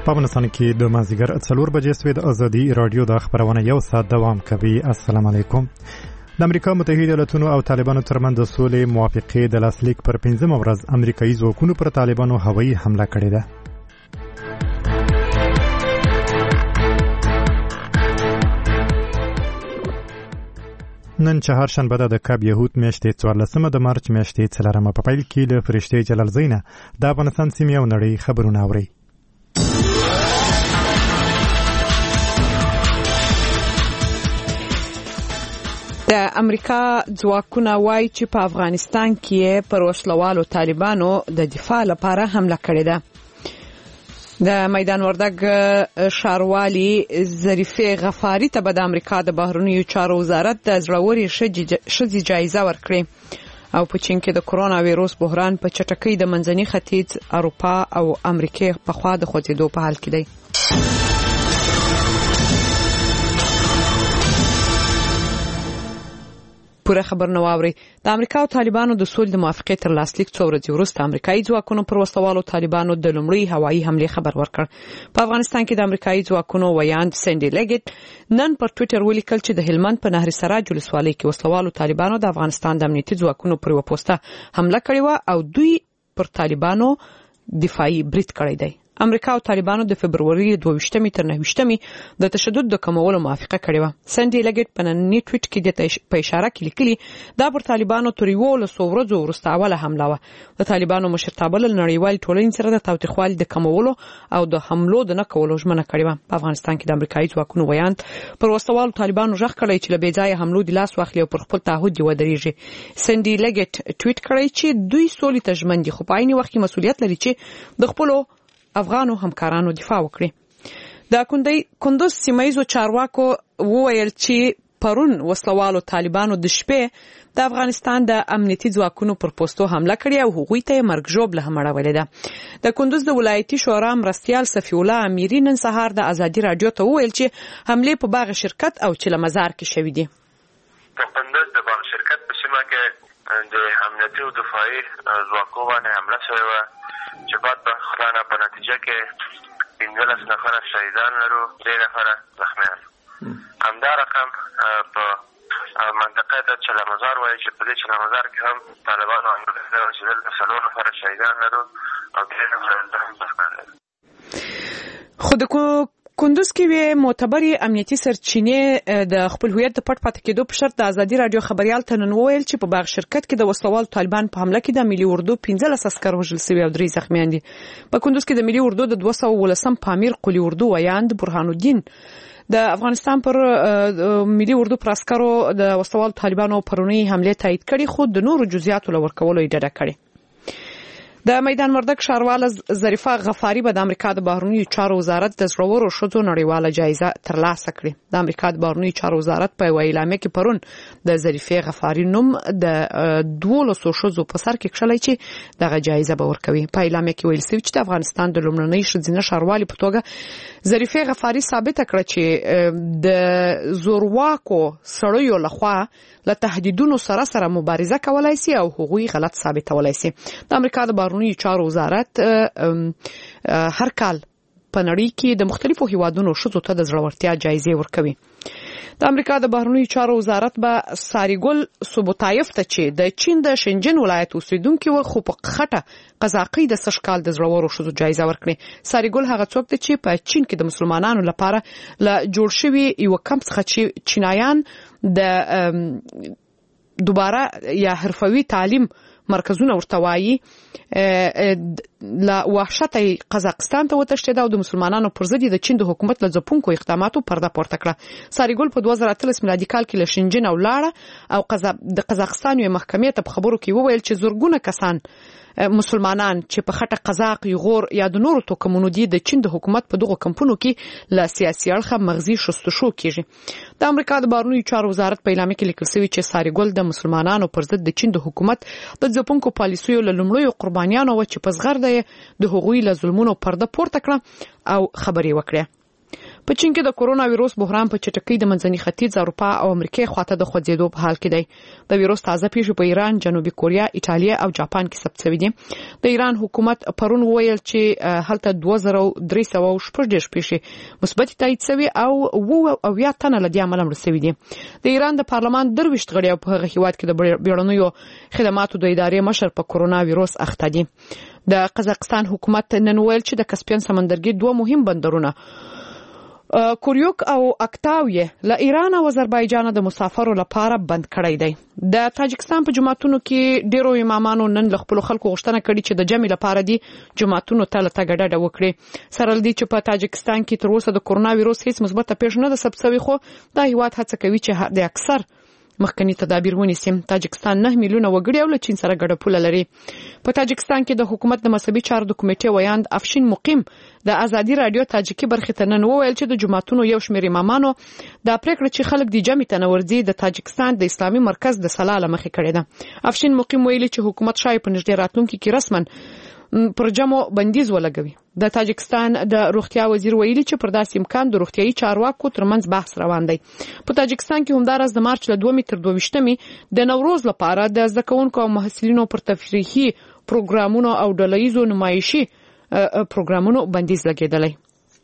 په افغانستان کې د مازدیګر 4 بجې سوی د ازادي رادیو د خبرونه یو ساعت دوام کوي. السلام علیکم. د امریکا متحده ایالاتونو او طالبانو ترمنځ د سولې موافقې د لاسلیک پر 15 ورځ امریکایي ځواکونو پر طالبانو هوایي حمله کړې ده. نن چهارشنبه د کاب یهود میاشتې 14 د مارچ میاشتې 4 په پیل کې له فرشتې جلال زینه د افغانستان سیمې او نړۍ خبرونه اوري. د امریکا ځواکونه وایي چې په افغانستان کې پر وسلوالو طالبانو د دفاع لپاره حمله کړې ده. د میدان وردګ ښاروالي ظریفه غفاری ته د امریکا د بهرنیو چارو وزارت د زړورې ښځې جایزه ورکړې او په چین کې د کرونا وایروس بحران په چټکۍ د منځني ختیځ، اروپا او امریکا په خوا د خوځېدو په حال کې دی. پوره خبر نو اوري. د امریکا او طالبانو د سولې د موافقې تر لاسلیک څو ورځې وروسته امریکایي ځواکونو پر وسلوالو طالبانو د لومړي هوایي حمله خبر ورکړ. په افغانستان کې د امریکایي ځواکونو ویاند سینډي لیګټ نن پر ټوئیټر ولیکل چې د هلمند په نهر سراج ولسوالۍ کې وسلوالو طالبانو د افغانستان د امنیتي ځواکونو پر وپوسټه حمله کړې و او دوی پر طالبانو دفاعي برید کړی دی. امریکا او طالبانو د فبرवरी 22 تر 29 د تشدد د کمولو موافقه کړې و. سینډي لیګټ په ننني ټویټ کې د اشاره کې لیکلي دا پر طالبانو تر یو لسو ورځو وروسته اوله حمله و. د طالبانو مشرتابه له نړیوال ټولنې سره د تاوتریخوالي د کمولو او د حملو د نه کولو ژمنه کړې و. په افغانستان کې د امریکایي ځواکونو ویاند پر وسلوالو طالبانو ژغ کړی چې له بې ځایه حملو د لاس واخلي او پر خپل تعهد ودرېږي. سینډي لیګټ ټویټ کړی چې دوی سولې ته ژمن دي خو په عین وخت کې مسؤلیت لري چې د خپل افغانو همکارانو دفاع وکړي. د کندوز سیمایزو چارواکو وویل چې پرون وسلوالو طالبانو د شپې د افغانستان د امنیتي ځواکونو پر پوسټو حمله کړې او هغوی ته مرګ ژوبله هم اړولې ده. د کندوز د ولایتي شورا مرستیال صفی الله امیری نن سهار د ازادي رادیو ته وویل چې حمله په باغ شرکت او چله مزار کې شوې دي. په کندوز د باغ شرکت په سیمه کې د امنیتي او دفاعي ځواکونو باندې حمله شوې وه چې بعد په خلانه په نتیجه کې 15 نفر شهیدان لرو، 3 نفر زخمیان. همدا رقم په منطقه د چله مزار وایي چې په دې چله مزار کې هم طالبانو حمله کړې چې دلته 4 نفر شهیدان لرو او 3 نفر زخمیان لرو. خو د کندوز کې وی معتبري امنیتي سرچینې د خپل هویت د پټ پاتې کېدو په شرط د ازادي رادیو خبريال ته نن وویل چې په باغ شرکت کې د وسلوال طالبان په حمله کې د ملي اردو 15 عسكر وژل شوي او 3 زخمیان دي. په کندوز کې د ملي اردو د 213 پامیر قلی اردو ویاند برهان الدین د افغانستان پر ملي اردو پر عسکرو د وسلوال طالبانو پرونی حمله تایید کړي خو د نورو جزئیاتو لورکولو یې ډډه کړې. د میدان وردګ ښاروال ظریفه غفاری به د امریکا د بهرنیو چارو وزارت د زړورو ښځو نړیواله جایزه ترلاسه کړي. د امریکا د بهرنیو چارو وزارت په اعلامیه کې پرون د ظریفه غفاری نوم د 12 ښځو په سر کې کښلای چې دغه جایزه به ورکوي. په اعلامیه کې ویل شوی چې د افغانستان د لومړنۍ ښځینه ښاروالۍ په توګه ظریفه غفاری ثابت کړه چې د زورواکو سړیو لخوا له تهدیدونو سره مبارزه کولای شي او هغوی غلط ثابتولای شي. د امریکا د بهرنیو چارو وزارت هر کال په نړۍ کې د مختلفو هیوادونو ښځو ته د زړورتیا جایزې ورکوي. د امریکا د بهرنیو چارو وزارت به ساریګل سوبوتایف ته چې د چین د شنجن ولایت اوسیدونکو و خو په خټه قزاقي د سشکال د زړورو ښځو جایزه ورکړي. ساریګل هغه څوک دی چې په چین کې د مسلمانانو لپاره له جوړ شوی یو کمپ څخه چې چینایان د دوباره یا حرفوي تعلیم مرکزونه ورته وایي لا وحشت قزاقستان ته وتښتید او د مسلمانانو پر ضد د چین د حکومت له ځپونکو اقداماتو پرده پورته کړه. ساریګل په 2013 میلادي کال کې له شنجن او لاړه او د قزاقستان یو محکمې ته په خبرو کې وویل چې زورګونه کسان مسلمانان چې په خټه قزاق، یغور یا د نورو توکمونو دي د چین د حکومت په دغه کمپونو کې له سیاسي اړخه مغزي شستشو کیږي. د امریکا د بهرنیو چارو وزارت په اعلامیه کې لیکل شوی چې ساریګل د مسلمانانو پر ضد د چین د حکومت د ځپونکو پالیسیو له لومړیو قربانیانو و چې په زغرده د هغوی له ظلمونو پرده پورته کړه او خبري وکړه. په چین کې د کورونا وایروس بحران په چټکۍ د منځني ختیځ، اروپا او امریکا خواته د خوځېدو په حال کې دی. د وایروس تازه پیښې په ایران، جنوبي کوریا، ایتالیا او جاپان کې ثبت شوې دي. د ایران حکومت پرون وویل چې هلته 2346 پیښې مثبت تایید شوي او 9 تنه له دې عمله مړ شوي دي. د ایران د پارلمان 23 غړي په هغه هیواد کې د بیړنیو خدماتو د ادارې مشر په کورونا وایروس اخته دي. د قزاقستان حکومت نن ویل چې د کسپین سمندرګي 2 مهم بندرونه کوریوک او اکتاویه له ایران او آذربایجان د مسافرو لپاره بند کړی دی. د تاجکستان په جماعتونو کې ډیرو امامانو نن له خپل خلکو غوښتنه کړې چې د جمع لپاره دي جماعتونو ته لته ګډه وکړي. سره لدی چې په تاجکستان کې تر اوسه د کورونا وایروس هیڅ مثبت پیښه نه ده ثبت شوې، خو دا هیواد هڅه کوي چې د اکثر مخکنی تدابیر ونیسي. تاجکستان 9 میلیونه وګړي او له چین سره ګډه پوله لري. په تاجکستان کې د حکومت د مذهبي چارو د کمیټې ویاند افشین مقیم د ازادي رادیو تاجیکي برخې ته نن وویل چې د جماعتونو یو شمېر امامانو د پریکړه چې خلک د جمع ته نورځي د تاجکستان د اسلامي مرکز د سلاله مخې کړې ده. افشین مقیم ویلي چې حکومت شای په نږدې راتلونکي کې رسما پر جمع بندیز ولګوي. د تاجکستان د روغتیا وزیر ویلي چې پر داسې امکان د روغتيایي چارواکو ترمنځ بحث روان دی. په تاجکستان کې همدارس د مارچ له 2 تر 22 د نوروز لپاره د زده کوونکو او محصلینو پر تفریحي پروګرامونو او ډله‌ییزو نمایشي پروګرامونو بندیز لګیدلی.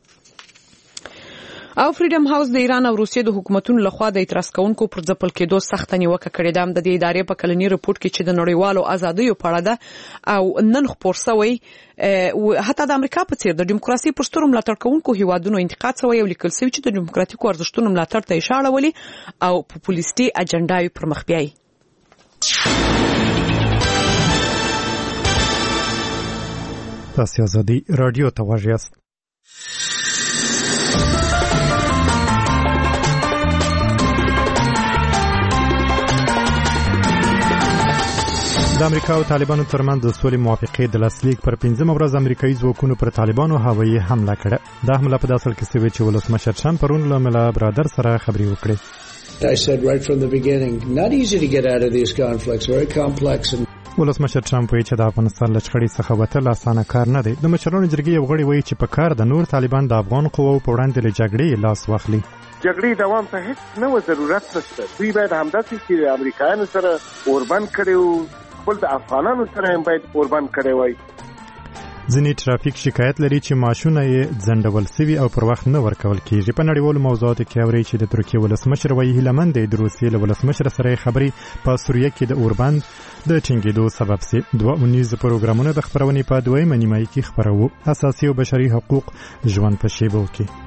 او فریډم هاوس د ایران او روسیې د حکومتونو لخوا د اعتراض کوونکو پر ځپل کېدو سخت نیوکه کړې ده. د دې ادارې په کلنی رپورت کې چې د نړیوالو ازادیو په اړه ده او نن خبر شوی حتی د امریکا په څیر د دیموکراسي پر سترو ملاتړ کوونکو هیوادونو انتقاد شوی او لیکل شوی چې د دیموکراتیکو ارزښتونو ملاتړ ته اشاره ولي او پاپولیستي اجنډاوي پر مخ بیاي. تاسو ازادي رادیو ته واژیاست. د امریکا او طالبانو ترمنځ د سولې موافقې د لاسلیک پر 15 ورځ امریکایي ځواکونو پر طالبانو هوایي حمله کړه. دا حمله په داسل کې شوې چې ولسمشر ټرمپ پرون له ملا برادر سره خبرې وکړې. I said right from the beginning, not easy to get out of these conflicts, very complex. ولسمشر ټرمپ وایي چې د افغانستان له شخړې څخه وتل اسانه کار نه دی. د مشرانو جرګې یو غړی وایي چې په کار د نور طالبان د افغان قواو په وړاندې له جګړې لاس واخلي. جګړې دوام ته هیڅ نه ضرورت نشته. دوی باید همداسې چې امریکایانو سره اوربند کړي خپل د افغانانو سره هم باید اوربند کړي وای. ځینې ټرافیک شکایت لري چې ماشونه یې ځنډول سوي او پر وخت نه ورکول کیږي. په نړیوالو موضوعاتو کې اوري چې د ترکیې ولسمشر وایي هیلمن دی د روسیې له ولسمشر سره خبرې په سوریه کې د اوربند د ټینګېدو سبب سي. 2 پروګرامونه د خبرونې په 2 نیمایي کې خبرو. اساسي او بشري حقوق ژوند په شیبو کې.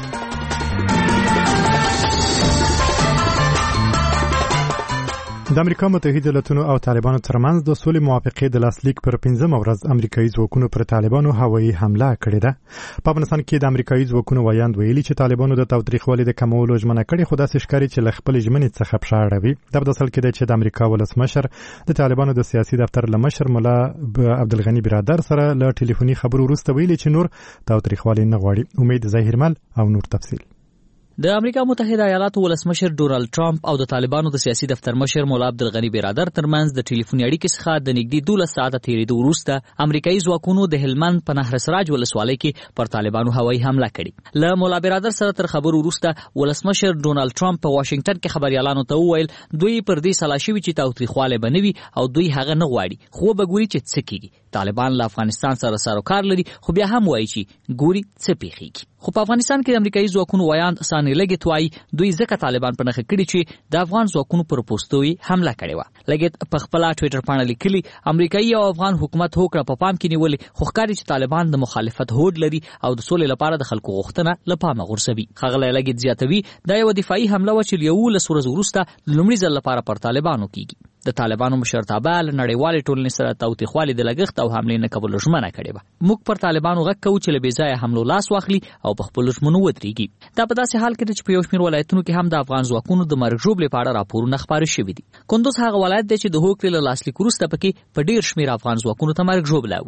د امریکا متحده ایالاتونو او طالبانو ترمنځ د سولې موافقې د لاسلیک پر 15 ورځ امریکایي ځواکونو پر طالبانو هوایي حمله کړې ده. په افغانستان کې د امریکایي ځواکونو ویاند ویلي چې طالبانو د تاوتریخوالي د کمولو ژمنه کړې، خو داسې ښکاري چې له خپل ژمنې څخه پښه اړوي. دا په داسل کې دی چې د امریکا ولسمشر د طالبانو د سیاسي دفتر له مشر مولا عبدالغني برادر سره له ټلیفوني خبرو وروسته ویلي چې نور تاوتریخوالي نه غواړي. امید ظاهرمل او نور تفصیل. د امریکا متحده ایالاتو ولسمشر ډونالد ټرمپ او د طالبانو د سیاسي دفتر مشر مولا عبدالغني برادر ترمنځ د ټلیفوني اړیکې څخه د نږدې 12 ساعته تیریدو وروسته امریکایي ځواکونو د هلمند په نهر سراج ولسوالۍ کې پر طالبانو هوایي حمله کړې. له مولا برادر سره تر خبرو وروسته ولسمشر ډونالد ټرمپ په واشنگټن کې خبريالانو ته وویل دوی پر دې سلا شوي چې تاوتریخواله بنوي او دوی هغه نه غواړي، خو به ګوري چې څه کیږي. طالبان له افغانستان سره سروکار لري، خو بیا هم وایي چې ګوري څه پیښیږي. خو په افغانستان کې د امریکایي ځواکونو ویاند سانی لګیت وایي دوی ځکه طالبان په نخښه کړي چې د افغان ځواکونو پر پوسټوي حمله کړې و. لګیت په خپل ټوئیټر باندې لیکلي امریکایي او افغان حکومت هوکړه په پام کې نیولې، خو ښکاري چې طالبان د مخالفت هوډ لري او د سولې لپاره د خلکو غوښتنه له پامه غورځوي. ښاغلی لګیت زیاتوي دا یو دفاعي حمله و چې 11 ورځې وروسته لومړي ځل لپاره پر طالبانو کیږي. د طالبانو مشرتابه له نړیوالې ټولنې سره تاوتریخوالي د لګښت او حملې نه کولو ژمنه کړې وه. موږ پر طالبانو غږ کوو چې له بې ځایه حملو لاس واخلي او په خپلو ژمنو ودرېږي. دا په داسې حال کې ده چې په یو شمېر ولایتونو کې هم د افغان ځواکونو د مرګ ژوبلې په اړه راپورونه خپاره شوي دي. کندوز هغه ولایت دی چې د هوکړې له لاسلیک وروسته پکې په ډېر شمېر افغان ځواکونو ته مرګ ژوبله اوړي.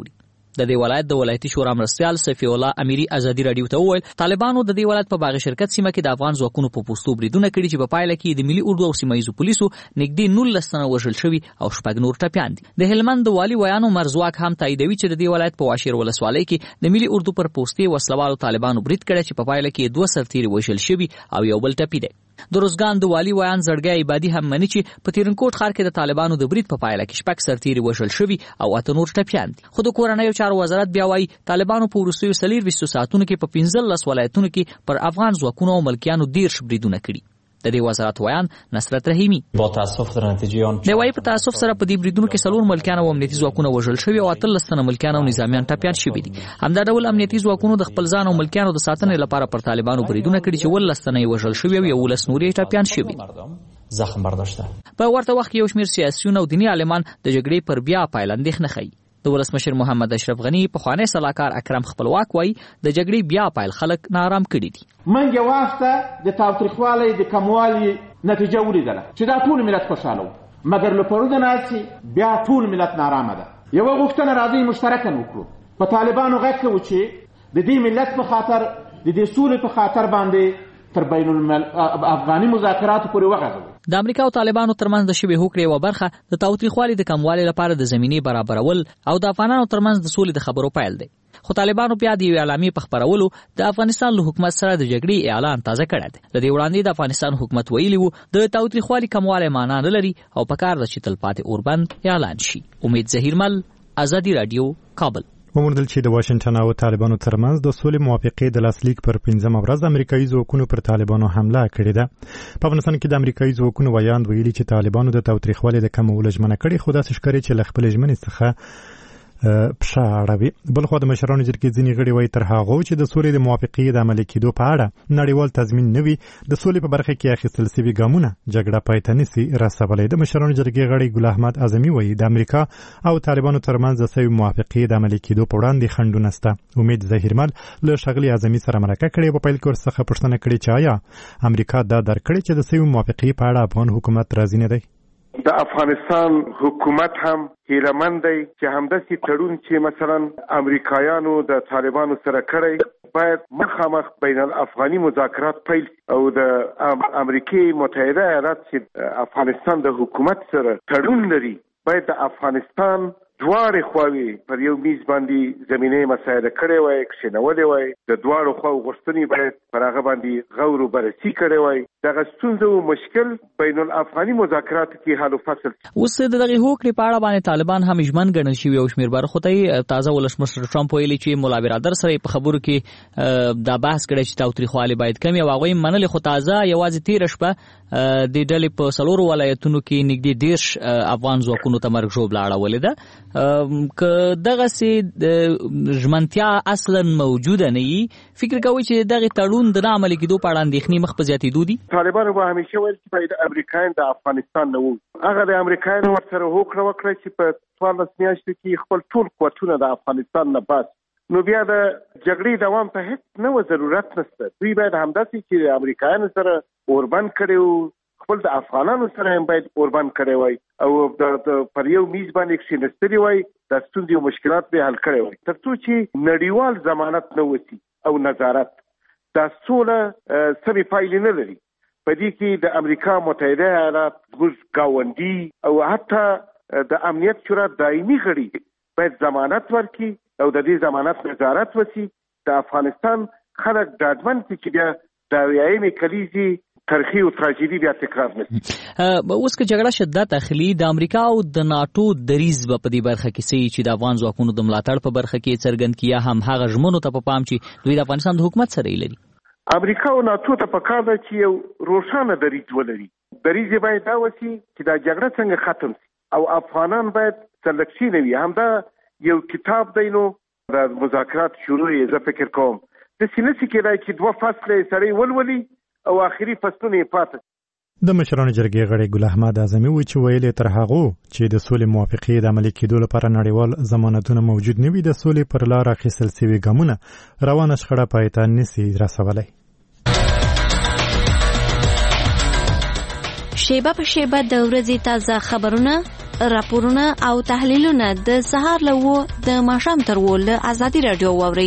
د دې ولایت د ولایتي شورا مرستیال سفی الله اميري ازادي رادیو ته وویل طالبانو د دې ولایت په باغ شرکت سیمه کې د افغان ځواکونو په پوستو بریدونه کړي چې په پایله کې د ملي اردو او سیمایي پولیسو نږدې 19 تنه وژل شوي او 6 نور ټپيان دي. د هلمند د والي ویانو مرزواک هم تاییدوي چې د دې ولایت په واشیر ولسوالۍ کې د ملي اردو پر پوستې وسلوالو طالبانو برید کړی چې په پایله کې 2 سرتیري وژل شوي او یو بل ټپي دی. د روزګان د والي ویان زړګي عبادي هم مني چې په تیرنکوټ ښار کې د طالبانو د برید په پایله کې 6 سرتیري وژل شوي او 8 نور ټپيان دي. خو د کورنیو چارو وزارت بیا وايي طالبانو په وروستیو 24 ساعتونو کې په 15 ولایتونو کې پر افغان ځواکونو او ملکیانو 10 بریدونه کړي. د دې وزارت ویان نصرت رحیمی با تاسف در نتیجه آن د وايي په تاسف سره په دې بریدونو کې 4 ملکیان او امنیتي ځواکونه وژل شوي او 13 تنه ملکیان او نظامیان ټپيان شوي دي. همدا ډول امنیتي ځواکونو د خپل ځان او ملکیانو د ساتنې لپاره پر طالبانو بریدونه کړي چې 12 تنه وژل شوي او 11 نور ټپيان شوي زخم برداشته. په ورته وخت کې یو شمېر سیاسيون او دینی عالمان د جګړې پر بیا پایل اندېښنه ښيي. د ولسمشر محمد اشرف غنی په خوانی صلاحکار اکرم خپلواک وای د جګړې بیا پایل خلک نارام کړي دي. من یو واسطه د تاوتریخوالي د کموالي نتیجه ولیدله چې دا ټول ملت خوشاله مګر له پرود ناسي بیا ټول ملت نارامه ده. یو غوښتنه راځي مشترکاً وکړو په طالبانو غږ کوي چې د دې ملت په خاطر د دې سولې په خاطر باندې تر بین افغاني مذاکرات پورې وغځوي. د امریکا او طالبانو ترمنځ د شبه هوکړې یوه برخه د تاوتریخوالي د کموالي لپاره د زمینې برابرول او د افغانانو ترمنځ د سولې د خبرو پیل دی. خو طالبانو بیا د یو اعلامیې په خپرولو د افغانستان له حکومت سره د جګړې اعلان تازه کړی دی. د دې وړاندې د افغانستان حکومت ویلي وو د تاوتریخوالي کموالی معنا نه لري او پکار ده چې تلپاتې اوربند اعلان شي. امید ظهیرمل، ازادي رادیو، کابل. وموندل چې د واشنگټن او طالبانو ترمنځ د سولې موافقې د لاسلیک پر 15 ورځ امریکایي ځواکونو پر طالبانو حمله کړې ده. په افغانستان کې د امریکایي ځواکونو ویاند ویلي چې طالبانو د تاوتریخوالي د کمولو ژمنه کړې، خو داسې ښکاري چې له خپلې ژمنې څخه پښه اړوي. بلخوا د مشرانو جرګې ځینې غړي وایي تر هغو چې د سولې د موافقې د عملي کېدو په اړه نړیوال تضمین نه وي، د سولې په برخه کې اخیستل شوي ګامونه جګړه پای ته نشي رسولی. د مشرانو جرګې غړی ګل احمد اعظمي وایي د امریکا او طالبانو ترمنځ د سوي موافقې د عملي کېدو په وړاندې خنډونه شته. امید ظهیرمل له ښاغلي اعظمي سره مرکه کړې په پیل کې ورڅخه پوښتنه کړې چې آیا امریکا دا درک کړې چې د سوي موافقې په اړه افغان حکومت راضي نه دی؟ د افغانستان حکومت هم هیلهمند دی چې همداسې تړون چې مثلا امریکایانو د طالبانو سره کړی باید مخامخ بین الافغاني مذاکرات پیل او د امریکای متحده ایالات چې افغانستان د حکومت سره تړون لري باید د افغانستان دواړې خواوې پر یو میز باندې زمینه مسایل کړي وای، کښینولې وای، د دواړو خواو غوښتنې باید پر هغه باندې غور او بررسي کړي وای. دغه ستونزه او مشکل بین الافغاني مذاکرات کې حل او فصل. اوس د دغه هوکړې په اړه باندې طالبان هم ژمن ګڼل شوي او شمېر برخو ته تازه ولسمشر ټرمپ ویلي چې مولا برادر سره په خبرو کې دا بحث کړی چې تاوتریخوالي باید کم او هغوی منلې، خو تازه یوازې تېره شپه د ډلې په 4 ولایتونو کې نږدې 10 افغان ځواکونو ته مرګ ژوبله اړولې ده. که دغسې ژمنتیا اصلا موجوده نه وي، فکر کوئ چې دغه تړون د نه عملي کېدو په اړه اندېښنې مخ په زیاتېدو دي؟ طالبانو به همیشه ویل چې باید امریکایان د افغانستان نه وو. هغه د امریکایانو ورسره هوکړه وکړه چې په 14 میاشتو کې خپل ټول قوتونه د افغانستان نه بس، نو بیا د جګړې دوام ته هیڅ نه ضرورت نشته. دوی باید همداسې چې امریکایانو سره اوربند کړي خپل د افغانانو سره هم باید اوربند کړي وای او د پر یو میز باندې کښېنستلي وای، د ستونزې او مشکلات به حل کړي وای، تر څو چې نړیوال ضمانت نه وسی او نظارت. دا سوله سمې پایلې نه لري. په دې کې د امریکا متحده ایالات زموږ ګاونډي او حتی د امنیت شورا دایمي غړي باید ضمانت ورکړي او د دې ضمانت نظارت وسی. د افغانستان خلک ډاډمن دي چې بیا د ویايمې کلیزي تاریخي او تراژیدي بیا تکرار نشي. اوس که جګړه شدت اخلي، د امریکا او د ناتو دریز به په دې برخه کې سي چې د افغان ځواکونو د ملاتړ په برخه کې څرګند کیا هم هغه ژمنو ته په پام چې دوی د افغانستان د حکومت سره لري. امریکا او ناتو ته پکار ده چې یو روښانه دریځ ولري. دریځ باید دا وسی چې دا جګړه څنګه ختم شي او افغانان باید سلکشي نه وي. همدا یو کتاب دی نو د مذاکرات شروع یې زه فکر کوم د سینسي کې راځي چې 2 فصله سړی ولولي او آخري فصلونه یې پاتې. د مشرانو جرګې غړی ګل احمد اعظمي وایي چې ویلې تر هغو چې د سولې موافقې د عملي کېدو لپاره نړیوال ضمانتونه موجود نه وي، د سولې پر لار اخیستل شوي ګامونه روانه شخړه پای ته نشي رسولی. شیبه په شیبه د ورځې تازه خبرونه راپورونه او تحلیلونه د سهار له 9 د ماښام تر 10 له ازادي رادیو واوري.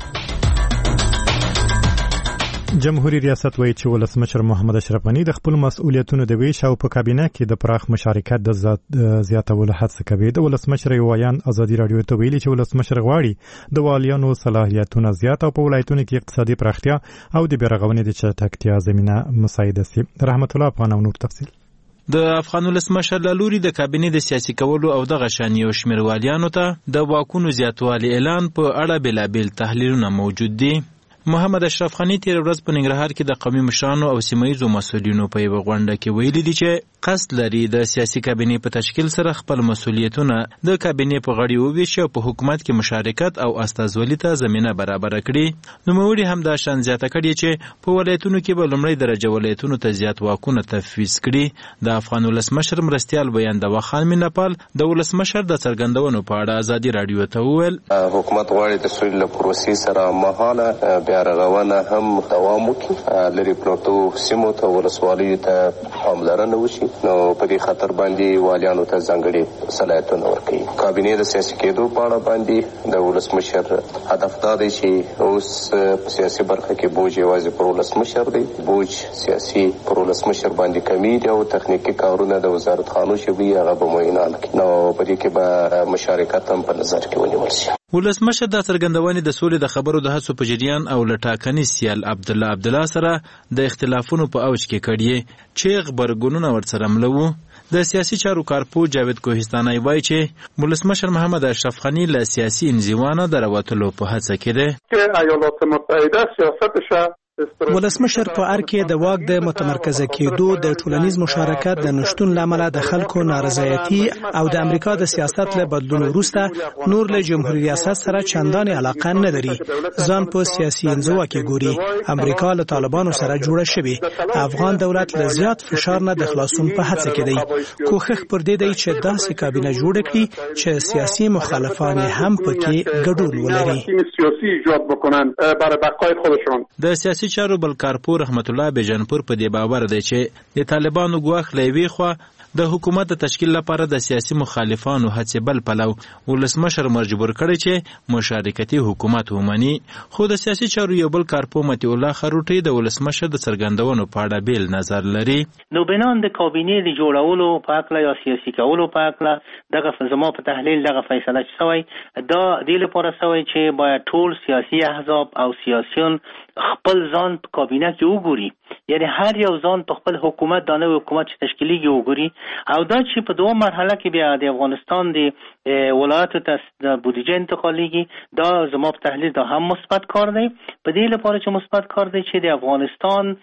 جمهوریت ریاست وایي چې ولسمشر محمد اشرف غني د خپل مسؤلیتونو د ویش او په کابینه کې د پراخ مشارکت د زیاتولو هڅه کوي. د ولسمشر وایان ازادي رادیو ته ویلي چې ولسمشر غواړي د والیانو صلاحیتونه زیات او په ولایتونو کې اقتصادي پراختیا او د بیارغونې د چټکتیا زمينه مساعده شي. رحمت الله افغان او نور تفصیل. د افغان ولسمشر لوري د کابینې د سیاسي کولو او د غشانی او شمیر والیانو ته د واکونو زیاتوالي اعلان په اړه بلابل تحلیلونه موجود دي. محمد اشرف غني تیر ورځ په ننګرهار کې د قومي مشرانو او سیمایي مسؤلینو په یو غونډه کې ویلي دي چې قصد لري د سیاسي کابینې په تشکیل سره خپل مسؤلیتونه د کابینې په غړي وویشي او په حکومت کې مشارکت او استازولي ته زمينه برابر کړي. نوموړي هم دا شان زیاته کړي چې په ولایتونو کې به لومړی درجه ولایتونو ته زیات واکونه تفویض کړي. د افغان ولسمشر مرستیال بیان د وخان مینپال د ولسمشر د څرګندونو په اړه ازادي رادیو ته وویل حکومت غواړي د سولې له پروسې سره مهاله بیارغونه هم دوام وکړي. لري پروتو سیمو ته ولسوالیو ته پاملرنه وشي نو په دې خاطر باندې والیانو ته ځانګړي صلاحیتونه ورکړي. کابینې د سیاسي کېدو په اړه باندې د ولسمشر هدف دا دی چې اوس په سیاسي برخه کې بوج یوازې پر ولسمشر دی. بوج سیاسي پر ولسمشر باندې کمی دی او تخنیکی کارونه د وزارت خانو شوي هغه به معاینه کړي. نو په دې کې به مشارکت هم په نظر کې ونیول شي. ولسمشر د څرګندونې د سولې د خبرو د هڅو په جریان او لټاکني سیال عبدالله سره د اختلافونو په اوج کې کړي چې خبرګونونه ورسره ملو. د سیاسي چارو کارپو جاوید کوهستاني وایي چې ولسمشر محمد اشرف غني له سیاسي انزوانه درواتلو په هڅه کې دی. ایالات متحده سیاستش ولسمشر په ار کې د واک د متمرکزه کېدو د ټولنیز مشارکت د نشټون لامل د خلکو نارضایتي او د امریکا د سیاست له بدلون وروسته نور له جمهوریت ریاست سره چندان علاقه نه لري. ځان په سیاسي انزوا کې ګوري. امریکا له طالبانو سره جوړه شوې. افغان دولت له زیات فشار نه د خلاصون په هڅه کې دی. کوښښ پر دې دی چې داسې کابینه جوړ کړي چې سیاسي مخالفان هم پکې ګډون ولري. سیاسي ایجاد بکنن برای بقای خودشون. د سیاسي چارو بلکارپور رحمت الله بیجانپور په دې باور دی چې د طالبانو ګواښ لوي خو د حکومت د تشکیل لپاره د سیاسي مخالفانو هڅې بل پلو ولسمشر مجبور کړي چې مشارکتي حکومت ومني. خو د سیاسي چارو یو بل کارپو متي الله خروټي د ولسمشر د څرګندونو په اړه بیل نظر لري. نو بنان د کابینې د جوړولو په اړه یا سیاسي کولو په اړه دغه زما په تحلیل دغه فیصله شوی دا د لپاره شوی چې باید ټول سیاسي احزاب او سیاسيون خپل ځان په کابینه کې وګوري. یعنی هر یو ځان په خپل حکومت دانه حکومت چې تشکیلیږي وګوري او دا چې په دوه مرحله کې بیا د افغانستان د ولایتو ته د بودیجه انتقالیږي دا زما په تحلیل دا هم مثبت کار دی. په دې لپاره چې مثبت کار دی چې د افغانستان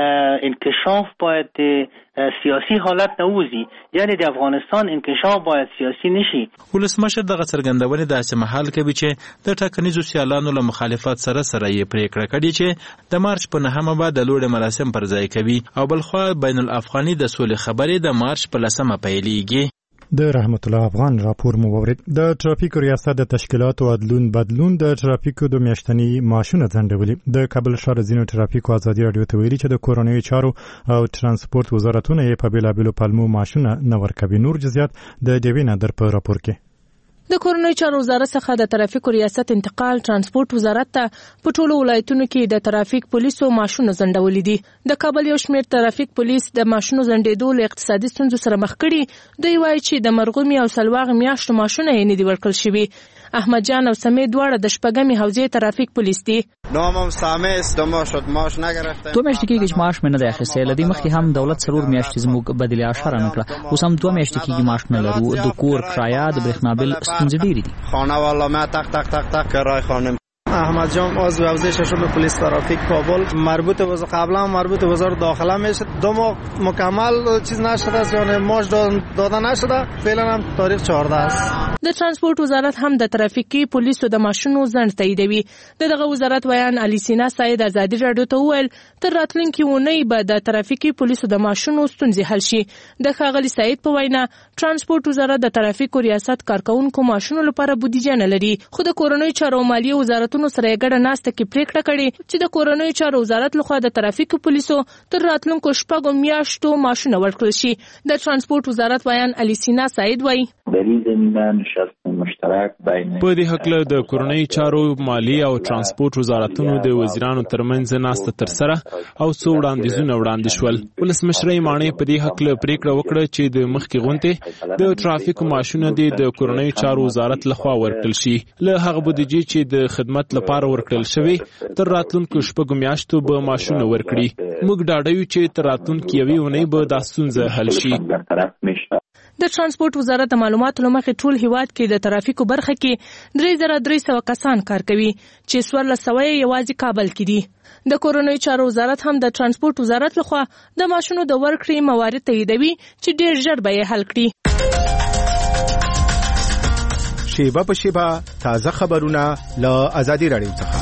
انکشاف باید سیاسی حالت نووزي. یعنی د افغانستان انکشاف باید سیاسی نشي. ولسمشر دغه څرګندونې داسې محل کوي چې د ټاکنیزو سیالانو له مخالفت سره یې پریکړه کړې چې د مارچ په 9مه بعد د لوړ مراسم پر ځای کوي او بلخوا بین الافغاني د سولې خبرې د مارچ په 10مه پیلېږي. د رحمت الله افغان راپور مو واورید. د ترافیکو ریاست د تشکیلاتو بدلون د ترافیکو د میاشتنی معاشونه ځنډولي. د کابل ښار ځینو ترافیکو ازادي رادیو ته ویلي چې د کورنیو چارو او ترانسپورت وزارتونه یې په بیلابیلو پلمو معاشونه نه ورکوي. نور جزئیات د دیوینا در په راپور کې. د کورنیو چارو وزارت څخه د ترافیکو ریاست انتقال ترانسپورت وزارت ته په ټولو ولایتونو کې د ترافیک پولیسو معاشونه ځنډولي دي. د کابل یو شمېر ترافیک پولیس د معاشونو ځنډېدو له اقتصادي ستونزو سره مخ کړي. دوی وایي چې د مرغومي او سلواغ میاشتو معاشونه یې نه دي ورکړل شوي. احمد جان او سمیع دواړه د شپږمې حوزې ترافیک پولیس دي. نامم سامیس دما شد معاش نگرفتم. 2 میاشتې کېږي چې معاش مې نه دی اخیستی. له دې مخکې هم دولت 4 میاشتې زموږ بدلې اشاره نه کړه. اوس هم 2 میاشتې کېږي معاش نه لرو. د کور کرایه د برېښنا بیل ستونزې ډېرې دي. خانه والا ما تق تق تق تق کرای خانم. احمد جان عضو حوزه ششم پلیس ترافیک کابل. مربوط به قبلا مربوط به وزارت داخله میشه. 2 ماه مکمل چیز نشده است، یعنی معاش داده نشده. فعلا هم تاریخ 14 است. د ترانسپورت وزارت هم د ترافیکي پولیسو د ماشینو ځنډ تاییدوي. دغه وزارت ویان الیسینا سعید ازادي راډیو ته وویل تر راتلونکي اونۍ به د ترافیکي پولیسو د ماشینو ستونزې حل شي. د ښاغلي سعید په وینا ترانسپورت وزارت د ترافیکو ریاست کارکونکو ماشینو لپاره بودیجه نه لري، خو د کورنیو چارو او مالیې وزارتونو سره یې ګډه ناسته کې پریکړه کړې چې د کورنیو چارو وزارت لخوا د ترافیکو پولیسو تر راتلونکو 6 میاشتو ماشینونه ورکړل شي. د ترانسپورت وزارت ویان الیسینا سعید وایي په دې حق د کورنیو چارو، مالیې او ترانسپورت وزارتونو د وزیرانو ترمنځ ناسته تر سره او څو وړاندیزونه وړاندې شول. ولسمشر ماڼۍ په دې حق پریکړه وکړه چې د مخکې غونډې د ترافیکو ماشینونه د کورنیو چارو وزارت لخوا ورکړل شي. له هغه بودیجې چې د خدمت لپاره ورکړل شوی تر راتلونکو 6 میاشتو به ماشینونه ورکړي. موږ ډاډه یو چې تر راتلونکو 1 اونۍ به دا ستونزه حل شي. د ترانسپورت وزارت د معلوماتو لمخې ټول هیواد کې د ترافیکو برخه کې 3300 کسان کار کوي چې 1400 یوازې کابل کې دي. د کورنیو چارو وزارت هم د ترانسپورت وزارت لخوا د ماشینو د ورکړې موارد تاییدوي چې ډیر ژر به یې حل کړي. شیبه په شیبه تازه خبرونه له آزادي راډیو څخه.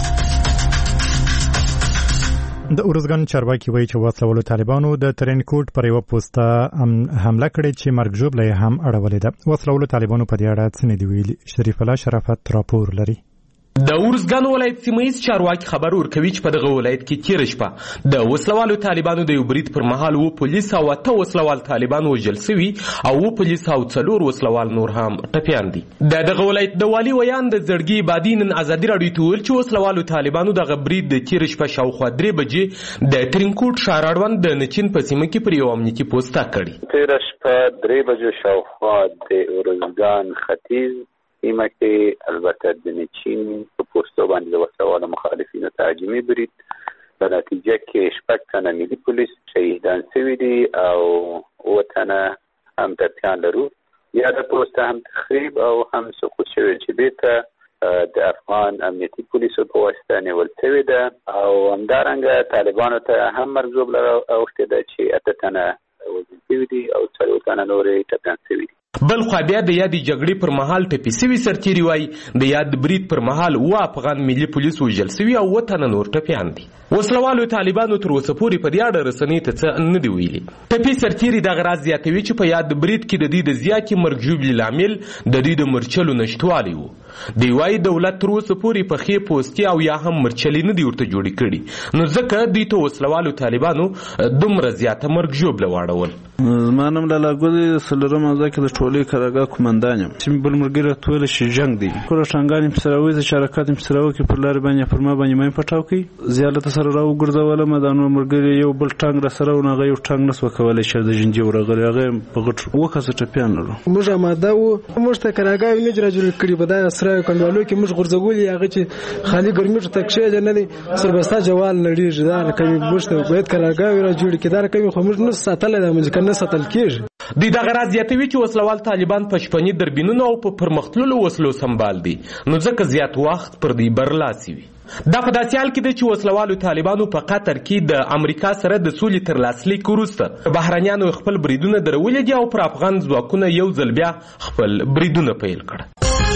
د اورزګان چارواکي وایي چې وسلوالو طالبانو د ترینکوټ پر یو پوسټه حمله کړې چې مرګ ژوبله هم اړولې ده. وسلوالو طالبانو په دې اړه څه نه دی ویلي. شریف الله شرافت راپور لري. د اورزګان ولایت سیمه‌ییز چارواکي خبر ورکوي چې په دغه ولایت کې تیر شپه د وسلوالو طالبانو د یو برید پر مهال و پولیس او 8 وسلوال طالبان وژل شوي او و پولیس او 4 وسلوال نور هم ټپیان دي. دغه ولایت د والي ویان د زړګي بادي نن آزادي راډیو ته ویل چې وسلوالو طالبانو دغه برید د تیر شپه شاوخوا 3 بجې د ترینکوټ ښاراړوند د نچین په سیمه کې پر یو امنیتي پوسټه کړي. تیر شپه 3 بجې شاوخوا د اورزګان ختیځ سیمه کې البته د نچین په پوسټو باندې د وسلوالو مخالفینو ته هجومي برید په نتیجه کې 6 تنه ملي پولیس شهیدان شوي دي او 7 تنه هم ټپیان لرو. یا د پوسټ هم تخریب او هم سقوط شوی چې بیرته د افغان امنیتي پولیسو په واسطه نیول شوی ده او همدارنګه طالبانو ته هم مرګ ژوبله اوښتې ده چې 8 تنه وژل شوي دي او 4 تنه نورې ټپیان شوي دي. بل خو بیا د یادې جګړې پر مهال ټپي سوي سرتیري وایي د یاد برید پر مهال و افغان ملي پولیس وژل سوي او 7 تنه نور ټپیان دي. وسلوالو طالبانو تر اوسه پورې په دې اړه رسنۍ ته څه نه دي ویلي. ټپي سرتیري دغه راز زیاتوي چې په یاد برید کې د دې د زیاتې مرګ ژوبلې لامل د دې د مرچلو نشتوالی و. دی وايي دولت تر اوسه پورې په خې پوسټي او یا هم مرچلې نه دي ورته جوړې کړي نو ځکه دوی ته وسلوالو طالبانو دومره زیاته مرګ ژوبله واړول. زما نوم لالا ګل سلرم ځکه د ټولې کارګاه قومندان یم چې بل مرګره ټول شي جنگ دی کور څنګه په سراوي د شرکت په سراوي کې پر لار باندې پر ما باندې مې پټاو کی زیالته سره راو ګرځول ما د نو مرګره یو بل ټنګ را سره ونه یو ټنګ نس وکولای شه د جنجي ورغلی هغه په غټ وکاسه ټپیان لرو. موږ ماده و موږ ته کارګاه نه جوړ کړی په دای سره کندوالو کې موږ غرزګولې هغه چې خالي ګرمي ته کښې نه دي سربستا جوال نړیږي دا کوي موږ ته باید کارګاه را جوړ کړي دا کوي خو موږ نه ساتل دا موږ کنه ساتل کېږي. دوی دغه راز زیاتوي چې وسلوال طالبان په شپني دربینونو او په پرمختللو وسلو سمبال دي نو ځکه زیات وخت پر دوی برلاسي وي. دا په داسې حال کې ده چې وسلوالو طالبانو په قطر کې د امریکا سره د سولې تر لاسلیک وروسته بهرنیانو خپل بریدونه درولې دي او پر افغان ځواکونه یو ځل بیا خپل بریدونه پیل کړل.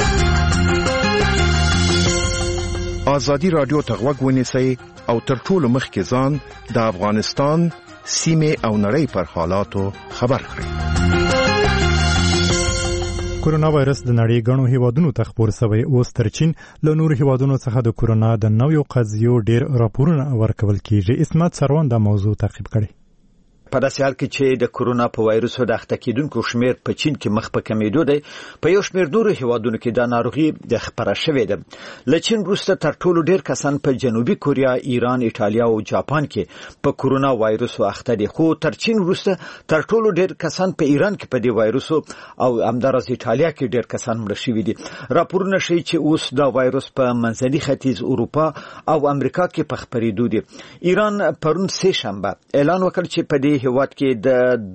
آزادي رادیو ته غوږ ونیسئ او تر ټولو مخکې ځان د افغانستان سیمه او نړۍ پر حالاتو خبر کړئ. کورونا وایرس د نړۍ غنو هیوادونو ته خپور شوی اوس تر چین له نور هیوادونو څخه د کورونا د نویو قضیو ډیر راپورونه ورکول کیږي. اسمت سروان دا موضوع تعقیب کړي. په داسې حال کې چې د کورونا په وایرسو د اخته کېدونکو شمیر په چین کې مخ په کمیدو دی په یو شمیر نورو هیوادونو کې دا ناروغي د خپره شوې ده. له چین وروسته تر ټولو ډیر کسان په جنوبي کوریا، ایران، ایټالیا او جاپان کې په کورونا وایرسو اخته دي خو تر چین وروسته تر ټولو ډیر کسان په ایران کې په دې وایرسو او همدارس ایټالیا کې ډیر کسان مړه شوي دي. راپورونه ښیي چې اوس دا وایرس په منځني ختیځ اروپا او امریکا کې په خپرېدو دي. ایران پرون سه شنبه اعلان وکړ چې په دې دې هیواد کې د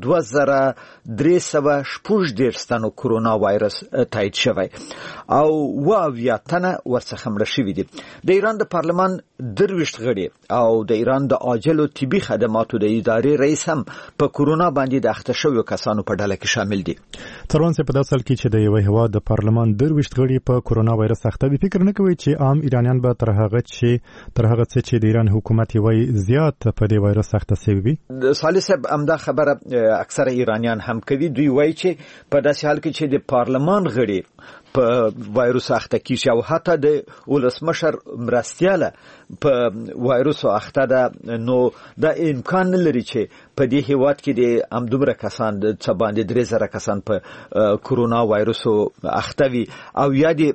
2314 تنو کورونا وایرس تایید شوی او 28 تنه ورڅخه مړه شوي دي. د ایران د پارلمان 23 غړي او د ایران د عاجل طبي خدماتو د ادارې رئیس هم په کورونا باندې د اخته شویو کسانو په ډله کې شامل دي. تر اوسه په داسې حال کې چې د یو هیواد د پارلمان 23 غړي په کورونا وایرس اخته دي، فکر نه کوي چې عام ایرانیان به تر هغه څه چې د ایران حکومت وایي زیات په دې وایرس اخته شوي وي. صالح صاحب همدا خبره اکثره ایرانیان هم کوي. دوی وایي چې په داسې حال کې چې د پارلمان غړي په وایرس اخته کیږي او حتی د ولسمشر مرستیاله په وایرس اخته ده، نو دا امکان نه لري چې په دې هیواد کې د امدومره کسان د باندې 3000 کسان په کورونا وایرس اخته وي او یا د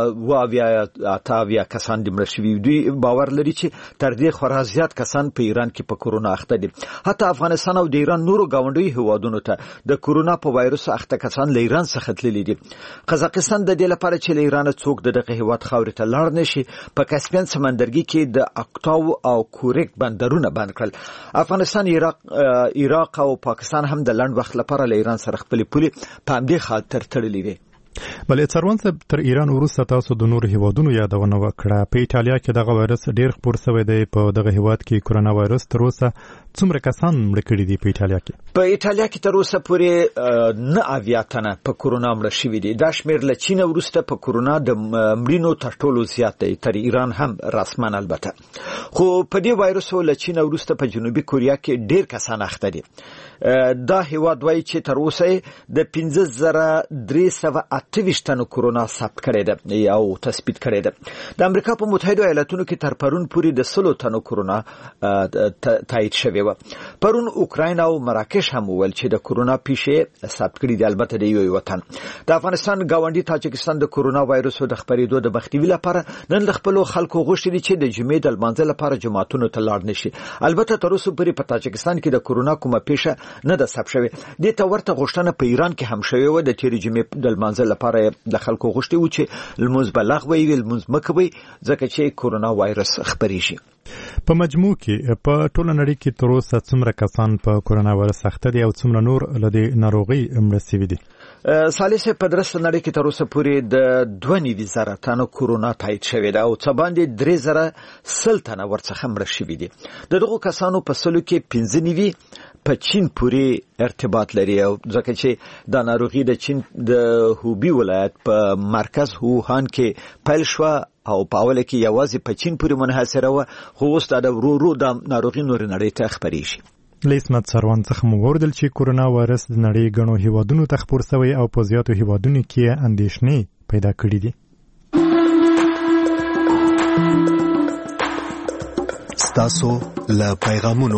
28 کسان د مړه شوي. دوی باور لري چې تر دې خورا زیات کسان په ایران کې په کورونا اخته دي. حتی افغانستان او د ایران نورو گاونډي هیوادونو ته د کورونا په وایرس اخته کسان له ایران څخه تللي دي. قزاقستان د دې لپاره چې له ایران څوک دغه هیواد خاورې ته لاړ نشي په کاسپین سمندرګي کې د اکتاو او کورک بندرونه بند کړل. افغانستان، عراق او پاکستان هم د لنډ وخت لپاره له ایران سره خپل پولي په همدې خاطر تړلې دي. بلې څروان صاحب، تر ایران وروسته تاسو د نور هیوادونو یادونه وکړه. په ایټالیا کې دغه وایرس ډیر خپور شوی دی. په دغه هیواد کې کورونا وایرس تر اوسه څومره کسان مړه کړي دي په ایټالیا کې؟ په ایټالیا کې تر اوسه پورې 9 تنه په کورونا مړه شوي دي. دا شمیر له چین وروسته په کورونا د مړینو تر ټولو زیات دی، تر ایران هم رسمن البته. خو په دې وایرس له چین وروسته په جنوبي کوریا کې ډیر کسان اخته دي. دا هیواد وایي چې تر اوسه د 15328 تنو کورونا ثبت کړي ده او تثبیت کړي ده. د امریکا په متحده ایالاتونو کې تر پرون پورې د 100 تنو کورونا تایید شوی و. پرون اوکراین او مراکش هم ویل چې د کورونا پیښې ثبت کړي دي، البته د یو وطن. د افغانستان گاونډي تاجکستان د کورونا وایرس د خپرېدو د مخنیوي لپاره نن خپل خلکو غوښتي دي چې د جمعې د لمانځه لپاره جماعتونو ته لاړ نشي. البته تر اوسه پورې په تاجکستان کې د کورونا کومه پیښه نه ده ثبت شوې. د تورته غوښتنه په ایران کې هم شوې و. د تیر جمعې د لمانځه لپاره د خلکو غوښتي و چې لمونځ بلغ وي، لمونځ مکوي ځکه چې کورونا وایرس خپرېږي. په مجموع کې په ټوله نړۍ کې تر اوسه څومره کسان په کورونا وایرس اخته دي او څومره نور له دې ناروغۍ مړه شوي دي؟ صالح صاحب، په درسته نړۍ کې تر اوسه پورې د 92,000 تنو کورونا تایید شوی ده او څه باندې 3000 تنه ورڅخه مړه شوي دي. د دغو کسانو په سلو کې 15 په چین پورې ارتباط لري او ځکه چې دا ناروغي د چین د هوبي ولایت په مرکز ووهان کې پیل شو او په اوله کې یوازې په چین پورې منحصره و، خو اوس دا ورو د ناروغي نور نړۍ ته خپرېږي. له اسمت سروان څخه مو وردل چې کورونا وایرس د نړۍ غنو هیوادونو ته خپور شوی او په زیاتو هیوادونو کې اندېښنې پیدا کړې دي. ستاسو له پیغامونو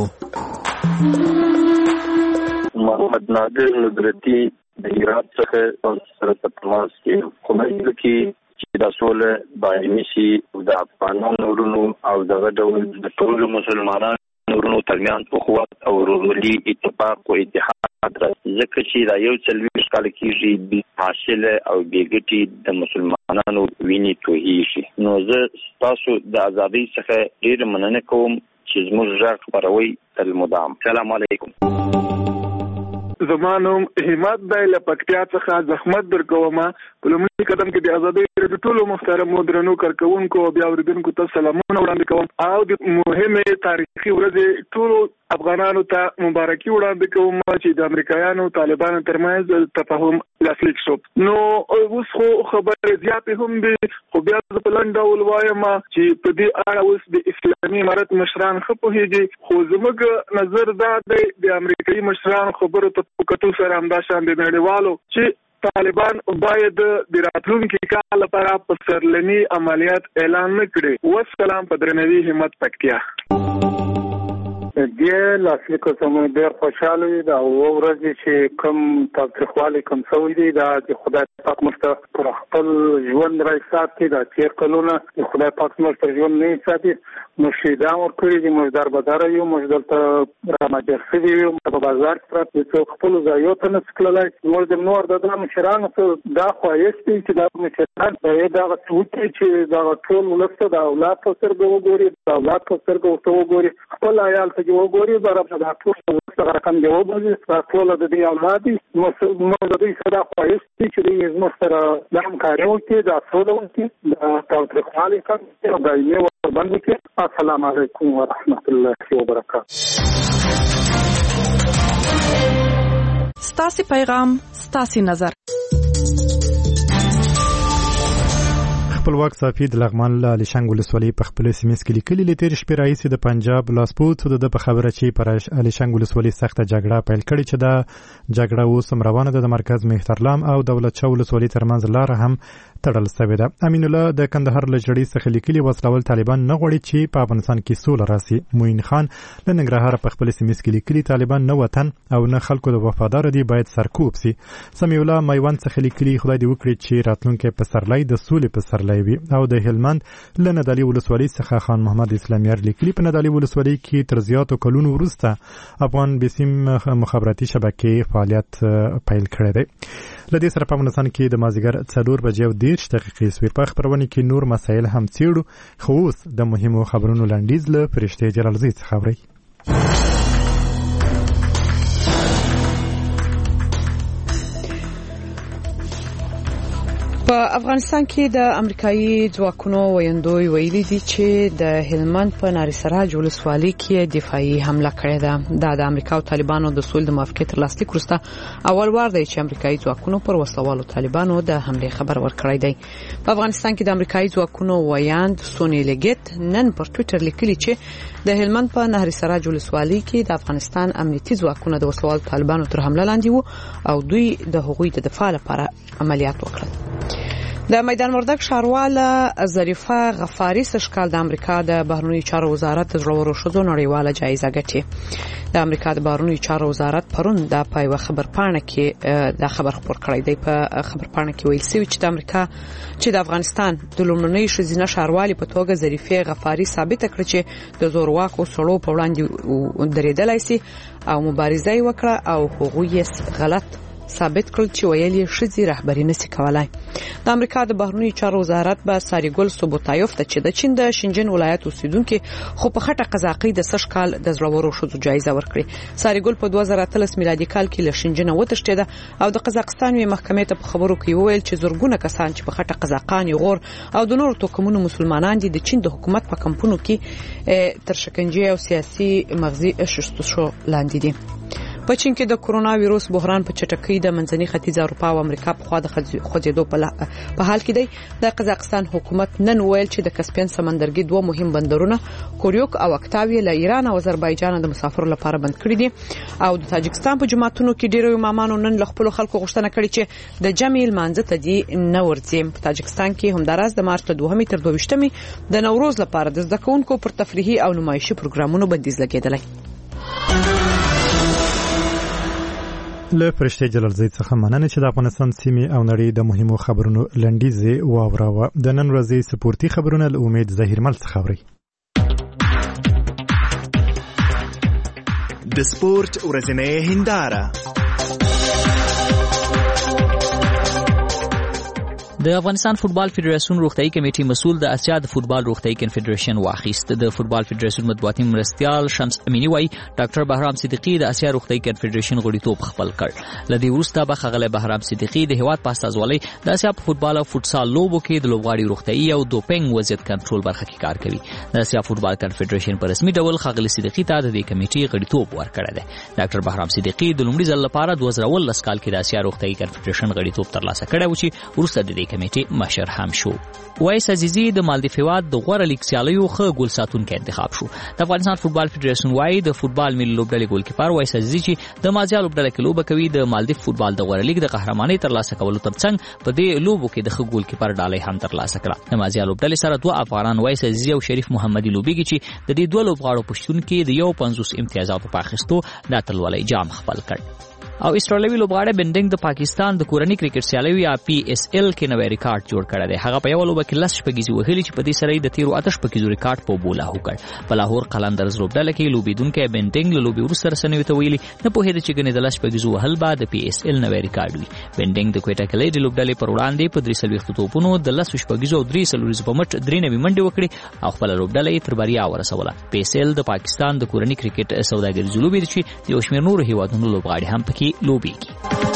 محمد نادر نظرتی د ایران څخه سره تماس کې کومه کې چې د سولې باندې شي د افغانانو ورونو او دغه ډول د ټول مسلمانانو ورونو ترمن اخوت او ورورولي اتفاق او اتحاد راځي، ځکه چې دا یو څلوي کال کېږي د حاصل او بیګټي د مسلمانانو ویني توهیږي. نو زه تاسو د ازادۍ څخه ډیر مننه کوم چې زموږ غږ خپروي تل مدام. سلام علیکم. زمانوم همت دی له پکتیا څخه زحمت درکوم. په لومړي قدم کې د ازادۍ د ټولو محترمو درنو کارکونکو او بیا اوریدونکو ته سلامونه وړاندې کوم او د مهمه تاریخي ورځې ټولو افغانانو ته مبارکي وړاندې کوم چې د امریکایانو طالبانو ترمنځ تفاهم لاسلیک شو. نو اوس خو خبره زیاتې هم دي، خو بیا په لنډ ډول وایم چې په دې اړه اوس د اسلامي امارت مشران ښه پوهېږي، خو زموږ نظر دا دی د امریکایي مشرانو خبرو ته په کتو سره همدا شان د نړیوالو چې طالبان باید د راتلونکي کال لپاره په سرلني عملیات اعلان نه کړي. والسلام. په درنوي همت پکتیا. دې لاسلیکو سمو ډېر خوشاله دي دا ورځ چې کوم تاریخوالي کوم سوي دي دا چې خدای پاک موږ پر خپل ژوند راځي چې دا تیر کلونه خدای پاک موږ پر ژوند نه ساتي. موږ دا ورکړي چې موږ دربدار یو، موږ دلته راځي یو په بازار کې چې خپل ځایو ته نسکلای. موږ د نور د مشرانو دا خوایست چې دا مشران دا څوکي چې دا ټول ولسته د اولاد په سر وګوري، د اولاد په سر وګوري، خپل عیال ته چې وګوري دا ټول څنګه رقم دی وګوري ټول د دې اولاد نو د دې سره خوښ دي چې موږ سره د همکارۍ وکړي د سوله وکړي د تاوتریخوالي څخه او دایمي ورباندې کې. السلام علیکم ورحمت الله وبرکاته. ستاسو پیغام ستاسو نظر. خپلواک صافي د لغمان له عليشنګ ولسوالۍ په خپل سیمه کې لیکلي لتیر شپې راځي د پنجاب لاسپوت د په خبره چې پر عليشنګ ولسوالۍ سخته جګړه پیل کړې چې دا جګړه اوس روانه ده. د مرکز مهترلام او دولت شاه ولسوالۍ ترمنځ لار هم تړل شوې ده. امین الله د کندهار لجړی څخه لیکلي وسلوال طالبان نه غواړي چې په افغانستان کې سوله راسي. موین خان له ننګرهار په خپل سیمه کې لیکلي طالبان نه وطن او نه خلکو د وفادار دي باید سرکوب سي. سمیع الله میوند څخه لیکلي خدای دې وکړي چې راتلونکي په سرلای د سولې په سرلای وي. او د هلمند له ندالي ولسوالۍ څخه خان محمد اسلامیار لیکلي په ندالي ولسوالۍ کې تر زیاتو کلونو وروسته افغان بسیم مخابراتي شبکې فعالیت پیل کړی دی. لدې سره په افغانستان کې د مازیګر 4 بجې او 10 دقیقې سوي په خبرونه کې نور مسایل هم څیړو. خو اوس د مهمو خبرونو لنډیز له فرشته جلالزی څخه اورئ. په افغانستان کې د امریکایي ځواکونو ویندوی ویلي دي چې د هلمند په ناریسراج ولسوالۍ کې دفاعي حمله کړې ده. دا د امریکا او طالبانو د سولې د موافقې تر لاسلیک وروسته اول وار دی چې امریکایي ځواکونو پر وسلوالو طالبانو د حمله خبر ورکړی دی. په افغانستان کې د امریکایي ځواکونو ویاند سونی لګیت نن پر ټوئیټر لیکلي چې د هلمند په ناریسراج ولسوالۍ کې د افغانستان امنیتي ځواکونه د وسلوالو طالبانو تر حمله لاندې وو او دوی د هغوی د دفاع لپاره عملیات وکړل. د میدان وردګ ښاروال ظریفه غفاری سشکال د امریکا د بهرنیو چارو وزارت د زړورو ښځو نړیواله جایزه ګټي. د امریکا د بهرنیو چارو وزارت پرون د پایو خبرپاڼه کې د خبر خبر کړی دی. په خبرپاڼه کې ویل شوی چې د امریکا چې د افغانستان د لومړنۍ ښځینه ښاروالي په توګه ظریفه غفاری ثابت کړ چې د زورواکو سړو په وړاندې درېدلای شي او مبارزه وکړه او هغوی غلط ثابت کړل چې ویلي ښځې رهبري نشي کولای. د امریکا د بهرنیو چارو وزارت به ساریګل سوبوتایوف ته چې د چین د شینجن ولایت اوسیدونکو خو په خټه قزاقي د سش کال د زړورو ښځو جایزه ورکړي. ساریګل په 2013 میلادي کال کې له شینجن وتښتېده او د قزاقستان وی محکمې ته په خبرو کې وویل چې زورګونه کسان چې په خټه قزاقان غور او د نورو توکمونو مسلمانان دي د چین د حکومت په کمپونو کې تر شکنجه او سیاسي مغزي شستشو لاندې دي. په چین کې د کرونا وایروس بحران په چټکۍ د منځني ختیځ اروپا او امریکا په خوا د خوځېدو په حال کې دی. د قزاقستان حکومت نن ویل چې د کسپین سمندرګي دوه مهم بندرونه کوریوک او اکتاویه له ایران او آذربایجان د مسافرو لپاره بند کړي دي. او د تاجکستان په جماعتونو کې ډیرو امامانو نن له خپل خلکو غوښتنه کړې چې د جمع لمانځه ته دي نه ورځي. په تاجکستان کې همداراز د مارچ 2 تر 22 د نوروز لپاره د زده کوونکو پر تفریحي او نمایشي پروګرامونو بندیز لګیدلی. له فرشته جلالزی څخه مننه چې د افغانستان سیمې او نړۍ د مهمو خبرونو لنډیز واوراوه. د نن ورځې سپورتي خبرونه له امید ظهیرمل څخه اورئ. د سپورت ورځنۍ هنداره. د افغانستان فوتبال فدراسیون روغتیايي کمیټې مسؤل د اسیا د فوتبال روغتیايي کنفدریشن واخیست. د فوتبال فدراسیون مطبوعاتي مرستیال شمس امینی وایي ډاکټر بهرام صدیقی د اسیا روغتیايي کنفدریشن غړیتوب خپل کړ. لدی وروسته به خغله بهرام صدیقی د هیواد په استازولۍ د اسیا په فوتبال او فوتسال لوبو کې د لوبغاړي روغتیايي او دوپینګ وضعیت کنټرول برخه کې کار کوي. د اسیا فوتبال کنفدریشن په رسمي ډول خغله صدیقی ته د دې کمیټې غړیتوب ورکړی دی. ډاکټر بهرام صدیقی د لومړي ځل لپاره 2019 کال کې د اسیا روغتیايي کنفدریشن غړیتوب ترلاسه کړی و چې وروسته د دې کمیټې مشر هم شو. وایس عزیزی د مالدیف هیواد د غوره لیګ سیالیو ښه ګول ساتونکی انتخاب شو. د افغانستان فوتبال فدراسیون وایي د فوتبال ملي لوبډلې ګولکیپر وایس عزیزی چې د مازیا لوبډله کې لوبه کوي د مالدیف فوتبال د غوره لیګ د قهرمانۍ ترلاسه کولو ترڅنګ په دې لوبو کې د ښه ګولکیپر ډالۍ هم ترلاسه کړه. د مازیا لوبډلې سره دوه افغانان وایس عزیزی او شریف محمدي لوبیږي چې د دې دوه لوبغاړو په شتون کې د 50 امتیازاتو په اخیستو د اتلولۍ جام خپل کړ. او استرالیوي لوبغاړی بینډینګ د پاکستان د کورنۍ کرکټ سیالیو یا PSL کې نوی ریکارډ جوړ کړی دی. هغه په یو لوبه کې 10 شپږیزې وهلي چې په دې سره یې د 13 شپږیزو ریکارډ په بوله وکړ. په لاهور قلندرز لوبډله کې لوبیدونکی بینډینګ له لوبې وروسته رسنیو ته ویلي نه پوهېده چې ګنې د 10 شپږیزو وهل به د PSL نوی ریکارډ وي. بینډینګ د کویټا کلي د لوبډلې پر وړاندې په 3 توپونو د 10 شپږیزو او 3 په مټ 3 نوي منډې وکړې او خپل لوبډله یې تر بریا ورسوله. PSL د پاکستان د کورنۍ کرکټ سوداګریزو لوبې دي چې یو شمېر نورو هیوادونو لوبغاړي هم پکې لوبېږي.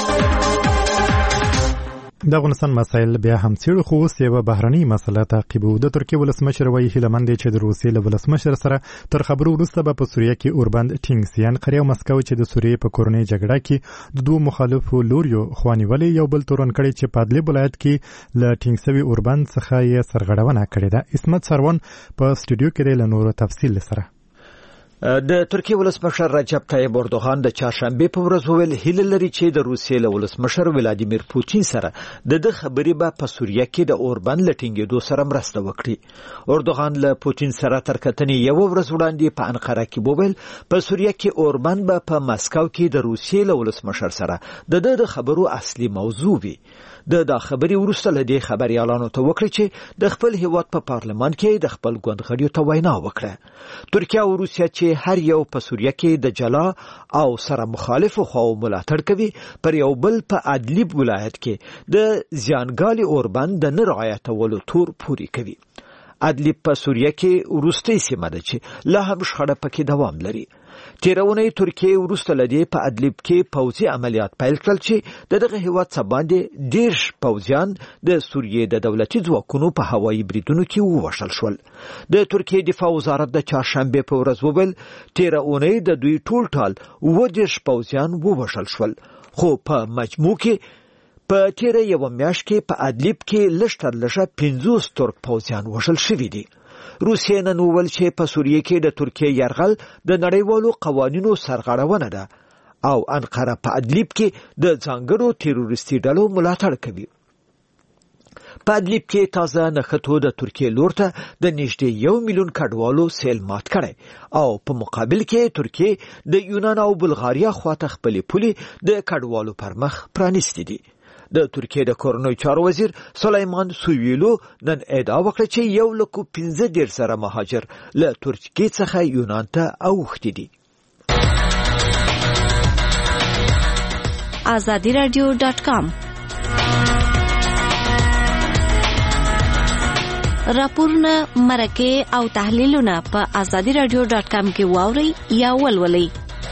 د افغانستان مسایل بیا هم څېړو، خو اوس یوه بهرنۍ مسله تعقیبو. د ترکیې ولسمشر وایي هیله مند دی چې د روسیې له ولسمشر سره تر خبرو وروسته به په سوریه کې اوربند ټینګ سي. انقرې او مسکو چې د سوریې په کورنۍ جګړه کې د دوو مخالفو لوریو خوا نیولې یو بل تورن کړی چې په ادلب ولایت کې له ټینګ سوي اوربند څخه یې سرغړونه کړې ده. اسمت سروان په سټوډیو کې دی له نورو تفصیل سره. د ترکیې ولسمشر رجب طیب اردوغان د چهارشنبه په ورځ ویل هیله لري چې د روسیې له ولسمشر ولادیمیر پوتین سره د خبرې به په سوریه کې د اوربند لټینګېدو سره مرسته وکړي. اردوغان له پوتین سره تر کتنې یو ورځ وړاندې په انقره کې وویل په سوریه کې اوربند به په مسکو کې د روسیې له ولسمشر سره د خبرو اصلي موضوع وي. د خبرې وروسته له دې خبريالانو ته وکړي چې د خپل هیواد په پارلمان کې د خپل ګوندغړیو ته وینا وکړه. ترکیه او روسیه چې هر یو په سوریه کې د جلا او سره مخالفو خواو ملاتړ کوي پر یو بل په ادلب ولایت کې د زیانګالي اوربند د نه رعایتولو تور پوري کوي. ادلب په سوریه کې وروستۍ سیمه ده چې لا هم شخړه پکې دوام لري. تیرونه ترکیه وروسته لدی په ادلب کې پوځي عملیات پیل کړل چې دغه هیواد څخه باندې ډیر پوځیان د سوریې د دولتي ځواکونو په هوایي بریدونو کې ووژل شول. د ترکیې دفاع وزارت د چهارشنبه په ورځ وویل تیرونه د دوی ټول 10 پوځیان ووژل شول، خو په مجموع کې په تیر یو میاشت کې په ادلب کې لږتر لږه 50 ترک پوځیان وژل شوي دي. روسیه نن وویل چې په سوریه کې د ترکیې یرغل د نړیوالو قوانینو سرغړونه ده او انقره په ادلب کې د ځانګړو تروریستي ډلو ملاتړ کوي. په ادلب کې تازه نښتو د ترکیې لور ته د نږدې 1 میلیون کډوالو سیل مات کړي او په مقابل کې ترکیې د یونان او بلغاریا خواته خپلې پولې د کډوالو پر مخ پرانیستې دي. د ترکیې د کورنۍ چارو وزیر سلیمان سویلو نن ادعا وکړه چې 115 سره مهاجر له ترکیې څخه یونان ته اوښتي دي. azadiradio.com راپورونه مرکه او تحلیلونه په azadiradio.com کې واوري یا ولولئ.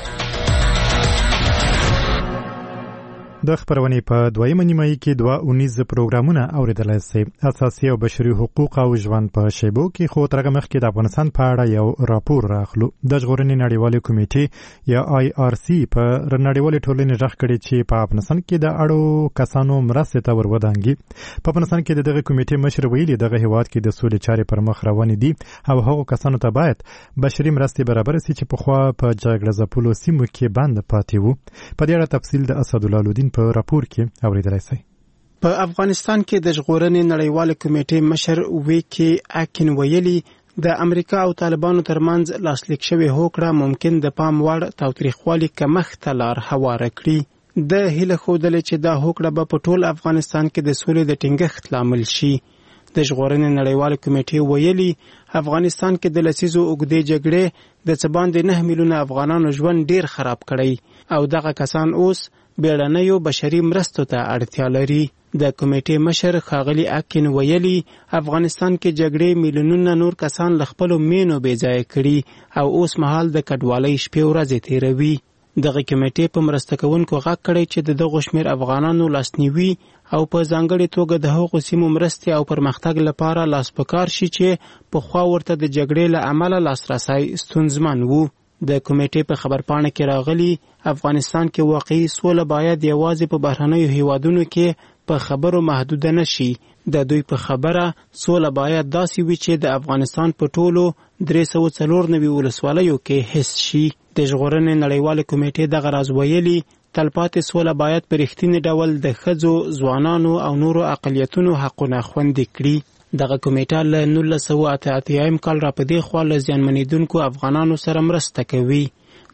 د خبرونې په دویمه نیمایي کې 2 پروګرامونه اوریدلای شئ. اساسي او بشري حقوق او ژوند په شیبو کې خو ترغه مخ کې د افغانستان په اړه یو راپور راخلو. د ژغورنې نړیوالې کمیټې یا IRC په نړیوالې ټولنې راغ کړي چې په افغانستان کې د اړو کسانو مرسته ته ورودانګي. په افغانستان کې دغه کمیټې مشر ویلي دغه هیواد کې د سولې چارې پر مخ روانې دي او هغو کسانو ته باید بشري مرستې برابر شي چې په خوا په جګړه ځپلو سیمو کې بند پاتې وو. په دې اړه تفصیل د اسدالله لودین په راپور کې اوریدلای شئ. په افغانستان کې د ژغورنې نړیوالې کمیټې مشر ویکی اکین ویلي د امریکا او طالبانو ترمنځ لاسلیک شوی هوکړه ممکن د پام وړ تاوتریخوالي کمښت ته لار هواره کړي. د هیله ښودلې چې دا هوکړه به په ټول افغانستان کې د سولې د ټینګښت لامل شي. د ژغورنې نړیوالې کمیټې ویلي افغانستان کې د لسیزو اوږدې جګړې د څه باندې 9 میلیونه افغانانو ژوند ډیر خراب کړی او دغه کسان اوس بیړنیو بشري مرستو ته اړتیا لري. د کمیټې مشر ښاغلي اکین ویلي افغانستان کې جګړې میلیونونه نور کسان له خپلو مینو بې ځایه کړي او اوس مهال د کډوالۍ شپې ورځې تیروي. دغه کمیټې په مرسته کوونکو غږ کړی چې دغه شمېر افغانانو لاسنیوي او په ځانګړې توګه د هغو سیمو مرستې او پرمختګ لپاره لاس په کار شي چې پخوا ورته د جګړې له امله لاسرسی ستونزمن وو. د کمیټې په خبرپاڼه کې راغلي افغانستان کې واقعي سوله باید یوازې په بهرنیو هیوادونو کې په خبرو محدوده نشي. د دوی په خبره سوله باید داسې وي چې د افغانستان په ټولو 394 ولسوالیو کې حس شي. د ژغورنې نړیوالې کمیټې دغه راز ویلي تلپاتې سوله باید په رښتیني ډول د ښځو، ځوانانو او نورو اقلیتونو حقونه خوندي کړي. دغه کمیټه له 1988 کال را پدې خوا له زیانمنېدونکو افغانانو سره مرسته کوي.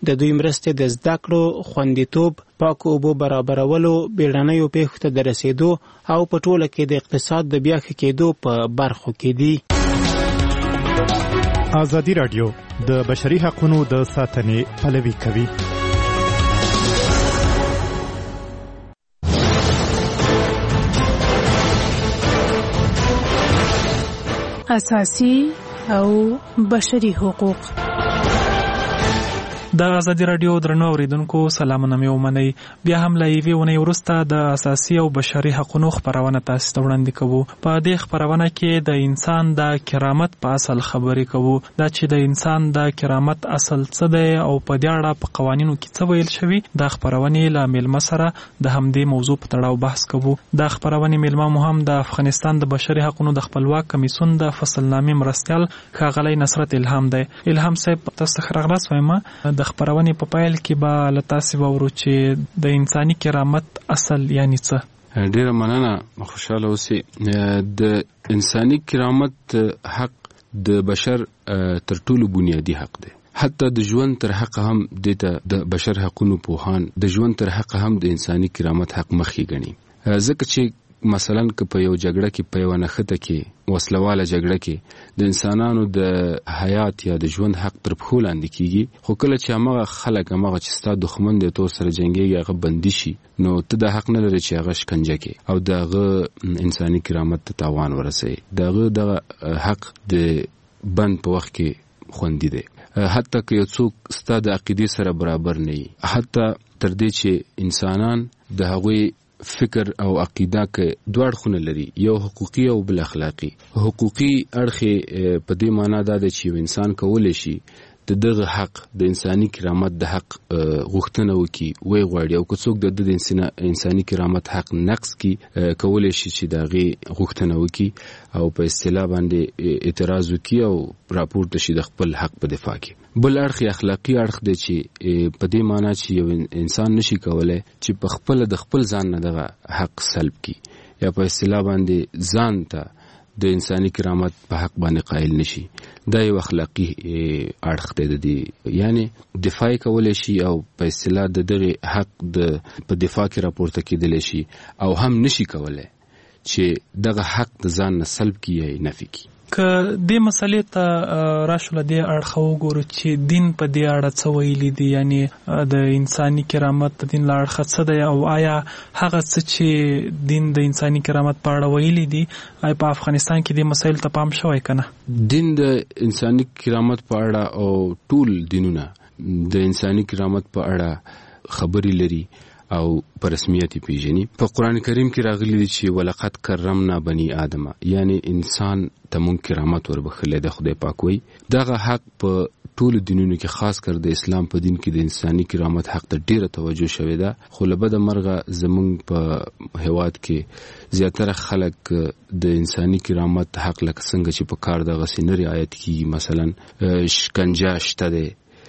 د دوی مرستې د زده کړو، خوندیتوب، پاکو اوبو برابرولو، بیړنیو پیښو ته د رسیدو او په ټوله کې د اقتصاد د بیا ښه کېدو په برخو کې دي. ازادي راډیو د بشري حقوقو د ساتنې پلوي کوي. اساسي او بشري حقوق. د ازادي راډیو درنو اوریدونکو سلامونه مې ومنئ. بیا هم له یوې اونۍ وروسته د اساسي او بشري حقوقو خپرونه تاسو ته وړاندې کوو. په دې خپرونه کې د انسان د کرامت په اصل خبرې کوو. دا چې د انسان د کرامت اصل څه دی او په دې اړه په قوانینو کې څه ویل شوي، د خپرونې له میلمه سره د همدې موضوع په تړاو بحث کوو. د خپرونې میلمه مو هم د افغانستان د بشري حقوقو د خپلواک کمیسیون د فصلنامې مرستیال ښاغلی نصرت الهام دی. الهام صاحب، تاسو ته ښه راغلاست وایم. د خپرونې په پیل کې به له تاسې واورو چې د انساني کرامت اصل یعنی څه. ډیره مننه، خوشاله اوسئ. د انساني کرامت حق د بشر تر ټولو بنیادی حق دی. حتی د ژوند تر حق هم د بشر حقوقو پوهان د ژوند تر حق هم د انساني کرامت حق مخکې ګڼي. ځکه چې مثلا که په یو جګړه کې په یو نښته کې وسلواله جګړه کې د انسانانو د حیات یا د ژوند حق تر پښو لاندې کیږي، خو کله چې هغه خلک هغه چې ستا دښمن دی تو سره جنګیږي هغه بندي شي، نو ته د حق نه لري چې هغه شکنجه کې او دغه انساني کرامت ته تاوان ورسوي. دغه حق د بند په وخت کې خوندي دی. حتی که یو څوک ستا د عقیدې سره برابر نه وي، حتی تر دې چې انسانان د هغوی فکر او عقیده کې دوه اړخونه لري، یو حقوقي او بل اخلاقي. حقوقي اړخ په دې معنی دا دی چې انسان کولی شي د دغه حق د انساني کرامت د حق غوښتنه وکړي، وی غواړي، او که څوک د انساني کرامت حق نقص کړي کولی شي چې د هغې غوښتنه وکړي او په اصطلاح باندې اعتراض وکړي او راپورته شي د خپل حق په دفاع کې. بل اړخ اخلاقي اړخ دی چې په دې معنی چې یو انسان نشي کولی چې په خپل د خپل ځان نه دغه حق سلب کړي یا په اصطلاح باندې ځان ته د انساني کرامت په حق باندې قائل نشي. دا یو اخلاقي اړخ دی د دې، یعنی دفاع کولی شي او په اصطلاح د دغه حق په دفاع کې راپورته کېدلی شي، او هم نشي کولی چې دغه حق د ځان نه سلب کړي یا نفي کړي. که دې مسلې ته راشو له دې اړخه وګورو چې دین په دې اړه څه ویلي دي، یعنی د انساني کرامت د دین له اړخه څه دی، او آیا هغه څه چې دین د انساني کرامت په اړه ویلي دي آیا په افغانستان کې دې مسایل ته پام شوی که نه؟ دین د انساني کرامت په اړه او ټول دینونه د انساني کرامت په اړه خبرې لري او په رسمیت پیژني. په قرآن کریم کې راغلي دي چې ولقد کرمنا بني آدم، یعنی انسان ته مونږ کرامت وربخلی د خدای پاک وایي. دغه حق په ټولو دینونو کې خاص کر د اسلام په دین کې د انساني کرامت حق ته ډیره توجه شوې ده، خو له بده مرغه زمونږ په هیواد کې زیاتره خلک د انساني کرامت حق لکه څنګه چې په کار دغسې نه رعایت کیږي. مثلا شکنجه شته دی،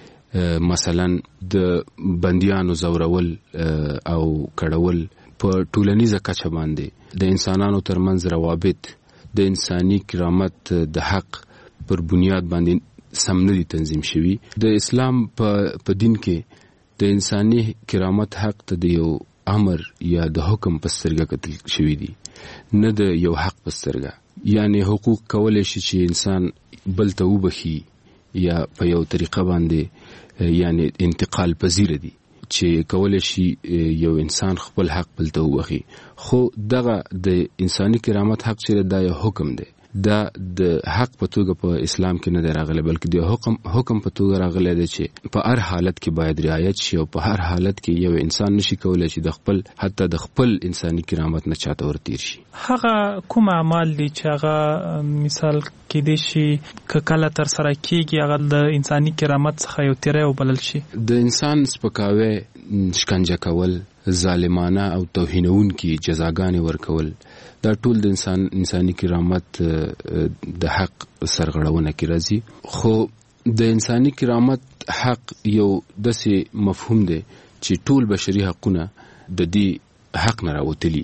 مثلا د بندیانو زورول او کړول په ټولنیزه کچه باندې د انسانانو ترمنځ روابط د انساني کرامت د حق پر بنیاد باندې سم نه دي تنظیم شوي. د اسلام په دین کې د انساني کرامت حق ته د یو امر یا د حکم په سترګه کتل شوي دي، نه د یو حق په سترګه. یعنی حقوق کولی شي چې انسان بل ته وبخي یا په یو طریقه باندې یعنی انتقال پذیر دي چې کولی شي یو انسان خپل حق بل ته وبخي. خو دغه د انساني کرامت حق چې دا یو حکم دی، دا د حق په توګه په اسلام کې نه دی راغلی، بلکې د حکم په توګه راغلی دی چې په هر حالت کې باید رعایت شي، او په هر حالت کې یو انسان نشي کولی چې د خپل حتی د خپل انساني کرامت نه چاته ورتیر شي. هغه کوم اعمال دي چې هغه مثال کېدای شي که کله تر سره کېږي هغه د انساني کرامت څخه یو تیری وبلل شي؟ د انسان سپکاوی، شکنجه کول، ظالمانه او توهینونکي جزاګانې ورکول، دا ټول د انساني کرامت د حق سرغړونه کې راځي. خو د انساني کرامت حق یو داسې مفهوم دی چې ټول بشري حقونه د دې حق نه راوتلي،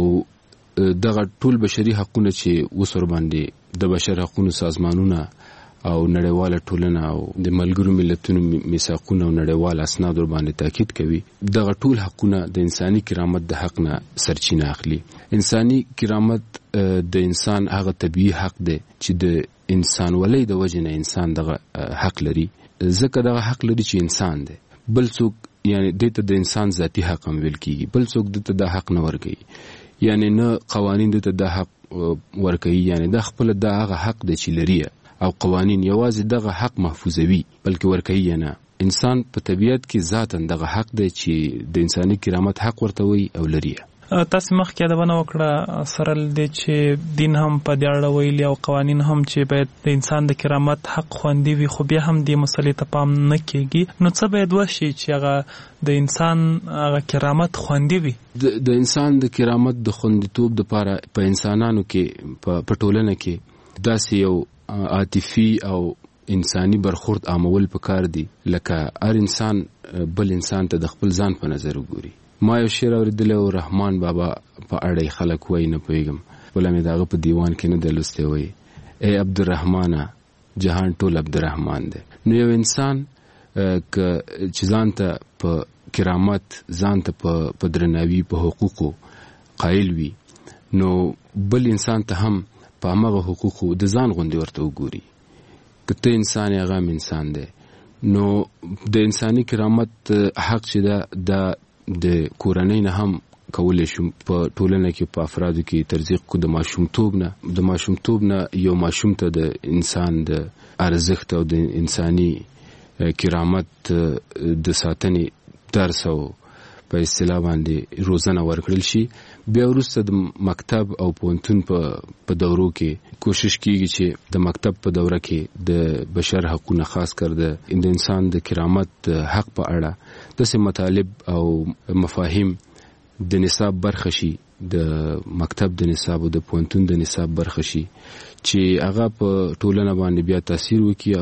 او دغه ټول بشري حقونه چې اوس ورباندې د بشر حقونو سازمانونه او نړیواله ټولنه او د ملګرو ملتونو میثاقونه او نړیوال اسناد ور باندې تاکید کوي دغه ټول حقونه د انساني کرامت د حق نه سرچینه اخلي. انساني کرامت د انسان هغه طبيعي حق دی چې د انسان ولې د وجه نه انسان دغه حق لري، ځکه دغه حق لري چې انسان دی، بل څوک یعنی دته د انسان ذاتی حق هم ویل کیږي، بل څوک دته د حق نه ورګي، یعنی نه قوانین دته د حق ورګي، یعنی د خپل د هغه حق د چې لري او قوانین یوازې دغه حق محفوظوي بلکې ورکوي نه. انسان په طبیعت کې ذاتاً دغه حق دی چې د انساني کرامت حق ورته وي او لري. تاسو مخکې یادونه وکړه سره د چې دین هم په دې اړه ویلي او قوانین هم چې باید د انسان د کرامت حق خوندي وي، خو بیا هم دې مسلې ته پام نه کیږي. نو څه باید وشي چې هغه د انسان هغه کرامت خوندي وي؟ د انسان د کرامت د خوندیتوب لپاره په انسانانو کې په ټولنه کې داسې یو عاطفي او انساني برخورد عامول پکار دي لکه هر انسان بل انسان ته د خپل ځان په نظر وګوري. ما یو شعر اوریدلی و، رحمان بابا په اړه خلک وایي نه پوهېږم، بله مې د هغه په دیوان کې نه دی لوستی، وایي ای عبدالرحمانه جهان ټول عبدالرحمان دی. نو یو انسان چې ځان ته په کرامت، ځان ته په درناوي، په حقوقو قایل وي، نو بل انسان ته هم په همغه حقوقو د ځان غوندې ورته وګوري. که ته انسان یې، هغه هم انسان دی. نو د انساني کرامت حق چې دا د کورنۍ نه هم کولی شو په ټولنه کې په افرادو کې ترزیق کو. د ماشومتوب نه یو ماشوم ته د انسان د ارزښت او د انساني کرامت د ساتنې درس او په اصطلاح باندې روزنه ورکړل شي. بیا وروسته د مکتب او پوهنتون په دورو کې کوشش کیږي چې د مکتب په دوره کې د بشر حقوقونه، خاص کر د انسان د کرامت حق په اړه داسې مطالب او مفاهیم د نصاب برخه شي، د مکتب د نصاب او د پوهنتون د نصاب برخه شي چې هغه په ټولنه باندې بیا تاثیر وکړي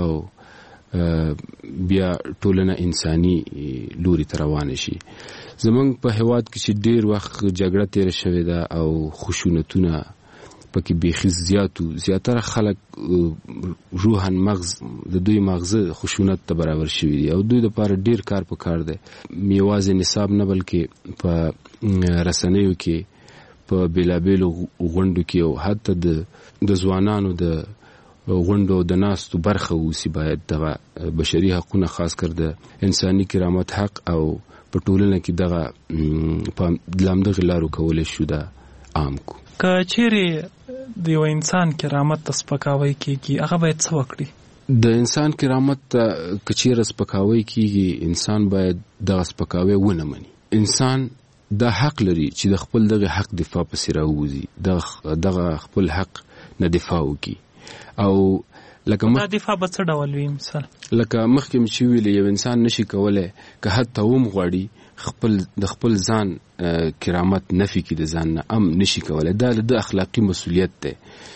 او بیا ټولنه انساني لوري ته روانه شي. زمونږ په هیواد کې چې ډیر وخت جګړه تیر شوې ده او خشونتونه پکې بیخي زیاتره خلک روحاً مغز د دوی مغزه خشونت ته برابر شوي دي او دوی لپاره ډیر کار پکار دی. یوازې نصاب نه بلکې په رسنیو کې، په بیلابیلو غونډو کې او حتی د ځوانانو د غونډو د ناستو برخه اوسي. باید دغه بشري حقونه، خاص کر د انساني کرامت حق او په ټولنه کې دغه په لامدغه لارو کولای شو دا عام کو. که چیرې د یو انسان کرامت ته سپکاوی کیږي، هغه باید څه وکړي؟ د انسان کرامت ته که چیرې سپکاوی کیږي، انسان باید دغه سپکاوی ونه مني. انسان دا حق لري چې د خپل دغه حق دفاع پسې راووځي، دغه خپل حق نه دفاع وکړي. او لکه دا دفاع به څه ډول وي؟ مثال لکه مخکې مې چې ویلې، یو انسان نشي کولی که حتی هم غواړي د خپل ځان کرامت نفي کړي، د ځان نه هم نشي کولی. دا د اخلاقي مسؤلیت دی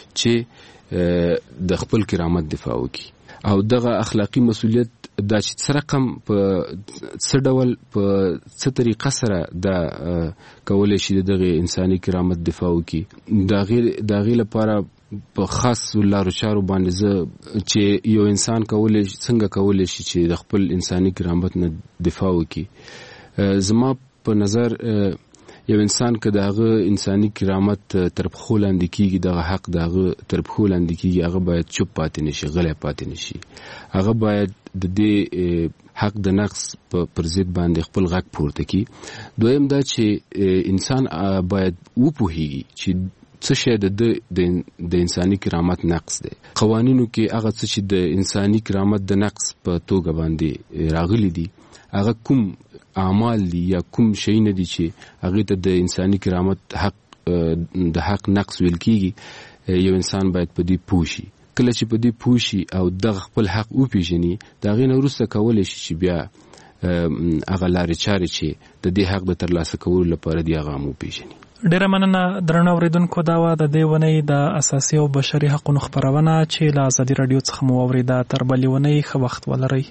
چې د خپل کرامت دفاع وکړي. او دغه اخلاقي مسؤلیت دا چې څه رقم په څه ډول په څه طریقه سره دا کولی شي دغه انساني کرامت دفاع وکړي، د هغې لپاره په خاص لارو چارو باندې زه چې یو انسان څنګه کولی شي چې د خپل انساني کرامت نه دفاع وکړي. زما په نظر یو انسان که د هغه انساني کرامت تر پښو لاندې کیږي، دغه حق د هغه تر پښو لاندې کیږي، هغه باید چوپ پاتې نشي، غلی پاتې نشي. هغه باید د دې حق د نقص پر ضد باندې خپل غږ پورته کړي. دویم دا چې انسان باید وپوهیږي چې څه شی د انساني کرامت نقص دی. قوانینو کې هغه څه چې د انساني کرامت د نقص په توګه باندې راغلي دي، هغه کوم اعمال دي یا کوم شی نه دي چې هغه ته د انساني کرامت د حق نقص ویل کیږي. یو انسان باید په دې پوه شي. کله چې په دې پوه شي او دغه خپل حق وپیژني، د هغې نه وروسته کولی شي چې بیا هغه لارې چارې چې د دې حق د ترلاسه کولو لپاره دي هغه هم وپیژني. ډیره مننه درنو اوریدونکو. دا وه د دې اونۍ د اساسي او بشري حقونو خپرونه چې له ازادي راډیو څخه مو واورېده. تر بلې اونۍ ښه وخت ولرئ.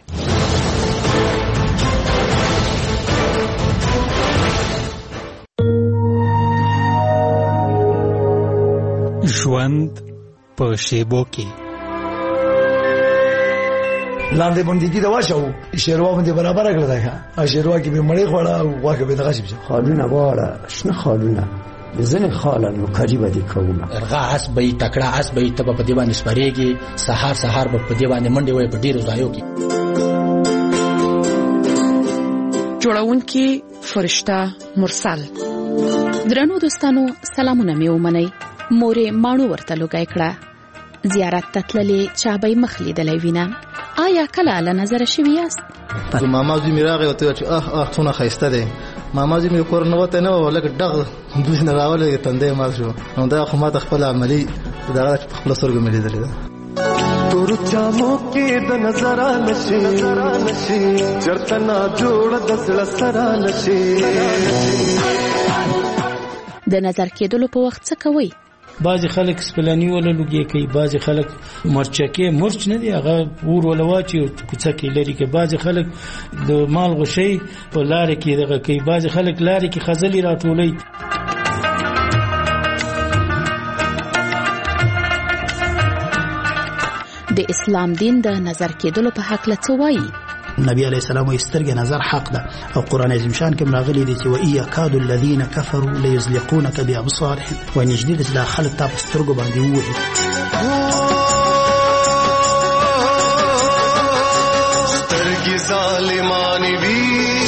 ژوند په شیبو کې لاندې بندګي دا واچو شیروا باندې برابر کړل دا شیروا کې به مړې خوړه او واګه به دغه شي خالونه واړه شنه خالونه زنه خالن وکړي باندې کومه ارغا اس به تکړه اس به تب په دی باندې سپریږي سحر به په دی باندې منډي وي په ډیرو ځایو کې. جوړونکي فرشته مرسل. درنو دوستانو سلامونه مې ومنئ. مورې ماڼو ورته لوګای کړه. زیارت ته تللې چا به یې مخ لیدلی وینم. آیا کله له نظره شوي یاست؟ ماما زوی مې راغی ورته چې څونه ښایسته دی. ماما زوی مې کور نه وتی نه و لکه ډغ دوی نه راغلی تندی مات شو. نو دا خو ما ته خپله عملي دغه په خپله سترګو مې لیدلې ده. تور جامو کې د نظر نشي چرته نه جوړ د زړه سره نشي. د نظر کېدلو په وخت څه کوئ؟ بعضی خلک سپلانی ولا لوګي کوي، بعضی خلک مرچکه مرچ نه دی هغه ور ولا واچي کوڅه کې لري کې، بعضی خلک د مال غشي په لار کې دغه کوي، بعضی خلک لار کې خزلي راټولي. د اسلام دین د نظر کېدلو په حق له څه وایي؟ نبی علیہ السلام استرګ نظر حق ده او قران عظیم شان کې راغلي دي چې وَإِيَّ كَادُ الَّذِينَ كَفَرُوا لَيُزْلِقُونَكَ بِأَبْصَارِهِمْ ونجدي د خلک تاسو سترګو باندې وایي. سترګې ظالمانی وی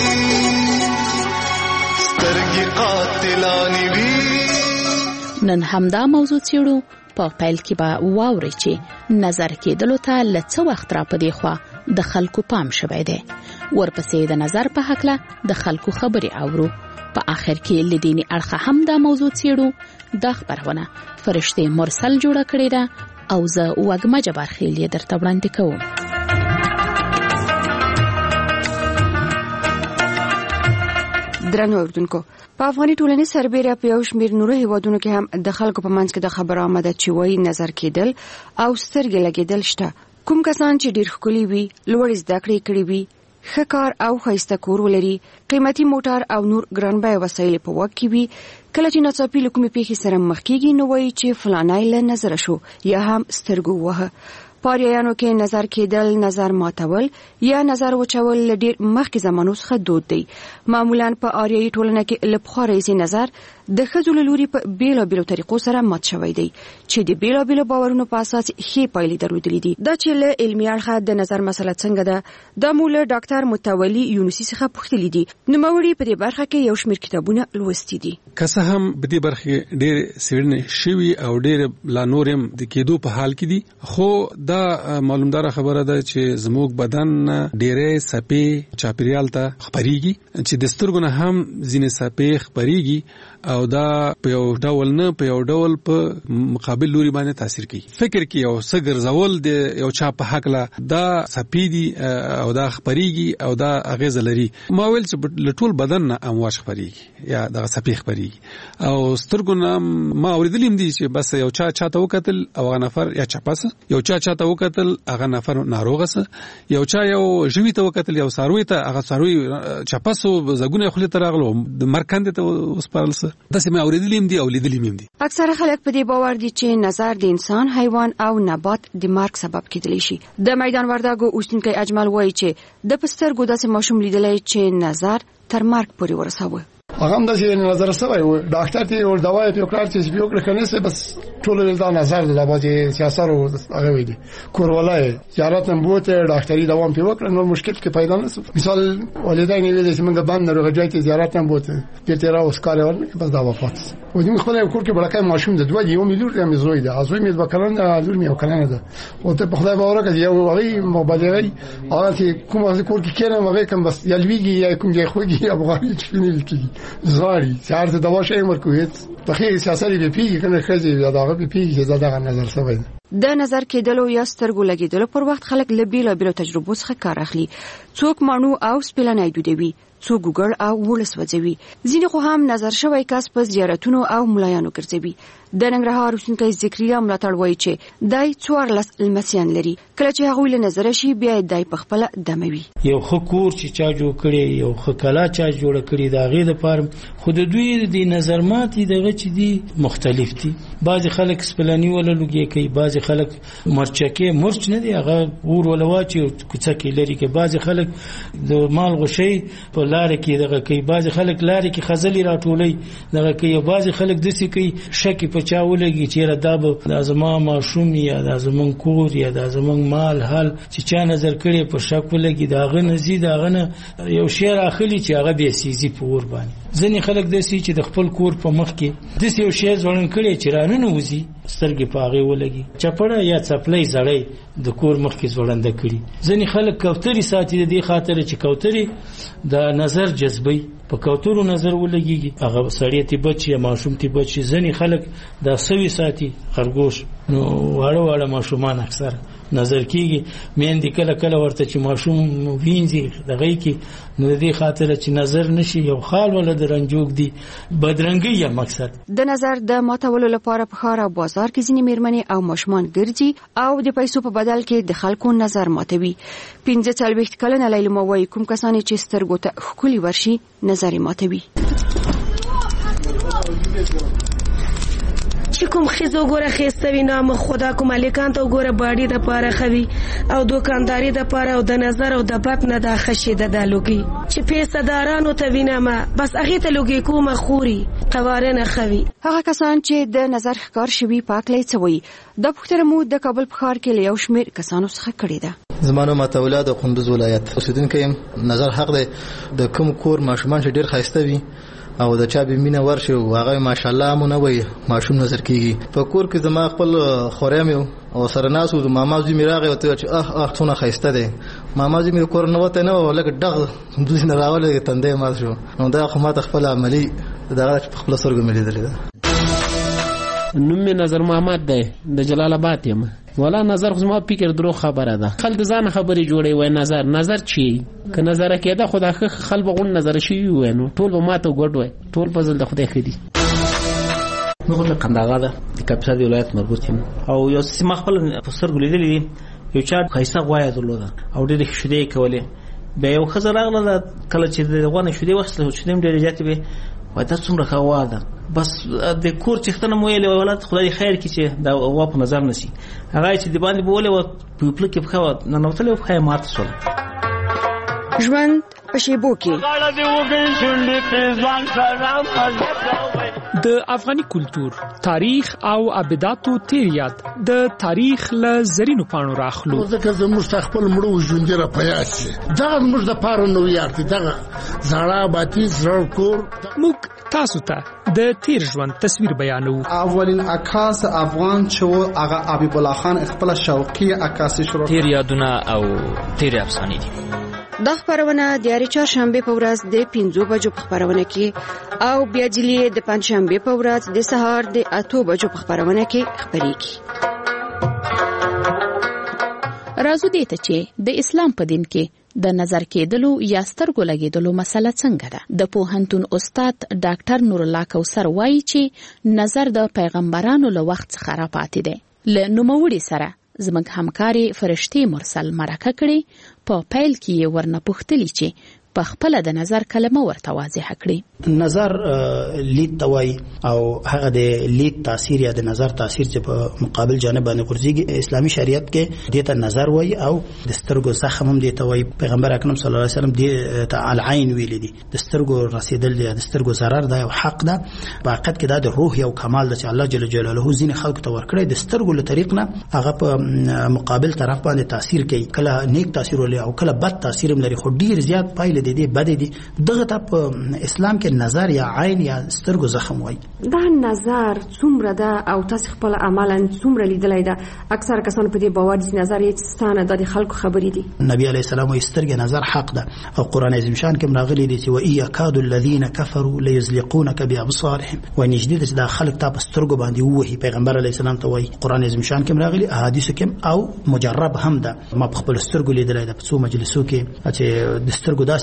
سترګې قاتلانی وی. نن همدا موضوع څېړو. په پیل کې به واورئ چې نظر کېدلو ته له څه وخت را پدې خوا د خلکو پام شوی دی. ورپسې د نظر په هکله د خلکو خبرې اورو. په آخر کې له دیني اړخه هم دا موضوع څېړو. دا خبرونه فرشته مرسل جوړه کړې ده او زه وږمه جبارخیل یې درته وړاندې کوم. درنو اوردونکو، په افغاني ټولنې سربېره په یو شمېر نورو هیوادونو کې هم د خلکو په منځ کې د خبرو آمده چې وایي نظر کېدل او سترګې لګېدل شته. کوم کسان چې ډېر ښکلي وي، لوړې زده کړې کړې وي، ښه کار او ښایسته کور ولري، قیمتي موټر او نور ګران بیه وسایل په واک کې وي، کله چې ناڅاپي له کومې پیښې سره مخ کېږي نو وایي چې فلانی له نظره شو یا هم سترګو ووهه. پاریانو کې نظر کېدل، نظر ماتول یا نظر وچول ډېر مخکې زمانو څخه دود دی. معمولا په آریایي ټولنه کې له پخوا راهیسې نظر د ښځو له لوري په بېلابېلو طریقو سره مات شوی دی چې د بېلابېلو باورونو په اساس ښې پایلې درلودلې دي. دا چې له علمي اړخه د نظر مسله څنګه ده، دا مو له ډاکټر متولي یونسي څخه پوښتلي دي. نوموړي په دې برخه کې یو شمېر کتابونه لوستي دي. که څه هم په دې برخه کې ډېر څېړنې شوي او ډېر لا نور هم د کېدو په حال کې دي، خو دا معلومدار خبره ده چې زموږ بدن ډېرې سپې چاپیریال ته خپريږي چې د سترګو نه هم ځینې سپې خپريږي او دا په یو ډول نه په یو ډول په مقابل لوري باندې تاثیر کوي. فکر کې یو څه ګرځول د یو چا په حق لا دا سپیدي او دا خپريږي او دا اغیز لري. ما ویل چې لټول بدن نه امواج خپريږي یا دا سپې خپريږي او سترګو نه ما اوریدلیم دي چې بس یو چا چاته وکتل او هغه نفر یا چپاسه یو چا چاته وکتل هغه نفر ناروغه سه یو چا یو ژوي ته وکتل یو ساروي ته هغه ساروي چپاسو زګونه خپل ترغلو د مرکند ته وسپارلسه. دا سمه اوریدلیم دي او لیدلیم دي. اکثره خلک په دې باور دي چې نظر د انسان، حیوان او نبات د مرګ سبب کېدلی شي. د میدان وردګو اوسنکی اجمل وایي چې د پسترګو داسې ماشوم لیدلی چې نظر تر مرګ پورې ورساوه. هغه هم داسې نظر سوی و، ډاکټر ته یو دوا یې وکړ چې یو کړ کنه سه بس ټول دا نظر د لاباجه سیاست او هغه وی دي کورولای زیارت هم بوته ډاکټري دوام په وکړ نو مشکل کې پیدا نه شو. مثال والدین ویل چې موږ باندې راغی چې زیارت هم بوته چې تیرا اوس کار ورنه بس دا وفات و دې خو له کور کې بلکې ماشوم د دوه یو میلیون هم زوی ده ازوی مې وکړن لور مې وکړنه ده او ته په خدای باور کې یو غي مبالغه هغه چې کوم کور کې کېنه هغه کوم بس یلویږي یا کوم یې خوږي افغاني چفینل کی زاري ساعت دوا شي مرکویت په خیر سیاست به پیږي کنه خځې یا دغه به پیږي چې دا نظر سوی د نظر کېدلو یا سترګو لګېدلو پر وخت خلک له بیلابېلو تجربو څخه کار اخلي. څوک مانو او سپلنۍ دودوي، څو ګوګړ او ولس وځوي. ځینې خو هم نظر شوی کس په زیارتونو او ملایانو ګرځوي. د ننګرهار اوسیدونکی ذکریا ملاتړ وایي چې دای 14 لمسیان لري. کله چې هغوی له نظر شي بیا دای په خپل دموي. یو خکور چې چا جوړ کړي، یو خکلا چا جوړ کړي، دا غي د پاره خود دوی د نظر ماتي دغه چې دي مختلف دي. بعض خلک سپلانی ولا لګي کوي، بعض خلک مرچکه مرچ نه دی هغه ور ولا واچي کوڅه کې لري کې، بعض خلک د مال غشي په لار کې دغه کوي، بعض خلک لار کې خزلي راټولي دغه کوي، بعض خلک دسي کوي شک په چا ولګي چې را د ازما ماشوم یا د ازمن کور یا د ازمن مال حال چې چا نظر کړي په شک ولګي داغه نزي داغه نه یو شعر اخلي چې هغه به سيزي په ور باندې. ځنې خلک دسي چې د خپل کور په مخ کې د یو شی ځوړن کړي چې رانه وځي سترګې پاغه ولګي، چپړه یا چپلې زړې د کور مخ کې ځوړند کړي. ځنې خلک کوتري ساتي د دې خاطر چې کوتري د نظر جذبي په کوترو نظر ولګي، هغه سړی ته بچي ماشوم ته بچي. ځنې خلک د سوي ساتي خرګوش نو واړه واړه ماشومان اکثر نظر کیږي، مېندې کله کله ورته چې ماشوم وینځي دغه کې نو د دې خاطر چې نظر نشي یو خال ولا د رنجوک دي بدرنګي یا مقصد. د نظر د ماتولو لپاره په ښار او بازار کې ځینې میرمنې او ماشومان ګرځي او د پیسو په بدل کې د خلکو نظر ماتوي. 45 کلنه لیلما وایي کوم کسان چې سترګو ته ښکلي ورشي نظر ماتوي. چې کوم خزو ګوره خېستوي نام خدا کوم الیکان ته ګوره باډي د پاره خوي او دوکانداري د پاره او د نظر او د بد نه د خشيده د لوګي چې پیسدارانو ته وینم بس هغه ته لوګي کومه خوري قوارنه خوي. هغه کسان چې د نظر ښکار شوي پاکلې څوي د پښتنو مو د کابل په ښار کې یو شمېر کسانو څخه کړی ده. زمانو متولد د قندوز ولایت اوسیدونکو نظر حق دی د کوم کور ماشومان چې ډیر خاسته وي او د چا به مینه ورشي او هغه ماشاءالله مونږ وای ماشوم نظر کیږي. په کور کې زما خپل خورم او سره ناسو د ماما زوی میراغه وته چې څونه خاسته ده. ماما زوی مې کور نه وته نه ولکه دغه دوی نه راول تندې ما شو نو دا خو ما خپل عملی دغه خپل سرګ ملي درې ده. نوم می نظر محمد ده د جلال آباد یم. ولا نظر خو ما فکر درو خبره ده. خلک ځان خبري جوړي وای نظر چی که نظر کېده خدا خلک غون نظر شي وای نو ټول به ماته ګډ وای ټول فضل د خدای خدي. موږ له قنداغه ده د کاپیسا دی ولایت مربوط یم او یو سیمه خپل افسر ګلیدلی یو چا خایسته غوای درلوده او ډېر شودې کولې به یو خزر اغله کله چې دغه شودې وخت شودې ډېر زیات به وای تاسو څومره خوا ده بس د کور چختنه مو یې ولادت خدای خیر کی چې دا وا په نظر نشي هغه چې د باندې بوله و په پلک په خوا نه نوتلې په خای مارت سول. ژوند په شیبو کې د افغاني کلچر تاریخ او ابداتو تیریات د تاریخ له زرینو پاڼو راخلو. ځکه زموږ خپل مړو ژوند را پیاسي دا موږ د پاره نو یارتي دا زړه باتی زړه کور موږ تاسو ته د تیر ژوند تصویر بیانو. اولین عکاس افغان چې هغه حبیب الله خان خپل شوقي عکاسي شروع تیر یادونه او تیر افسانې دي. دا خبرونه د چهارشنبه په ورځ د 5 بجو په خبرونه کې او بیا د پنځشنبه په ورځ د سهار د 8 بجو په خبرونه کې خبرېږي. راځو دې ته چې د اسلام په دین کې د نظر کېدلو یا سترګو لګېدلو مسله څنګه ده. د پوهنتون استاد ډاکټر نور الله کوثر وایي چې نظر د پیغمبرانو له وخت څخه راپاتې دی. له نوموړي سره زموږ همکاري فرشتي مرسل مرکه کړي په پیل کې ورنه پوښتلي چې په خپل د نظر کلمه ورته واضح کړي. نظر لید توای او هغه د لید تاثیر یا د نظر تاثیر چې په مقابل جانب باندې ورځي اسلامي شریعت کې دته نظر وای او د سترګو زخم هم دته وای. پیغمبر اکرم صلی الله علیه وسلم د العين ویل دي د سترګو رسیدل دي د سترګو ضرر ده او حق ده. په حقیقت کې د روح یو کمال ده چې الله جل جلاله زین خلق ته ورکړي د سترګو له طریق نه هغه په مقابل طرف باندې تاثیر کوي. کله نیک تاثیر ولري او کله بد تاثیر لري خو ډیر زیات پایله دي بد دي. دغه په اسلام کې نظر یا عین یا سترګو زخم وای. دا نظر څومره ده او تاسو خپل عملاً څومره لیدلای ده؟ اکثر کسان په دې باور دي نظر یې ستانه د خلکو خبرې دي. نبی علیه السلام یې سترګې نظر حق ده او قران عظیم شان کې راغلي دي چې وَإِيَّ كَادُ الَّذِينَ كَفَرُوا لَيُزْلِقُونَكَ بِأَبْصَارِهِمْ وَنِجْدِدَ چې د خلک ته په سترګو باندې وਹੀ پیغمبر علیه السلام ته وای. قران عظیم شان کې راغلي احادیث کې او مجرب هم ده. ما په خپل سترګو لیدلای ده په څو مجلسو کې چې د سترګو داسې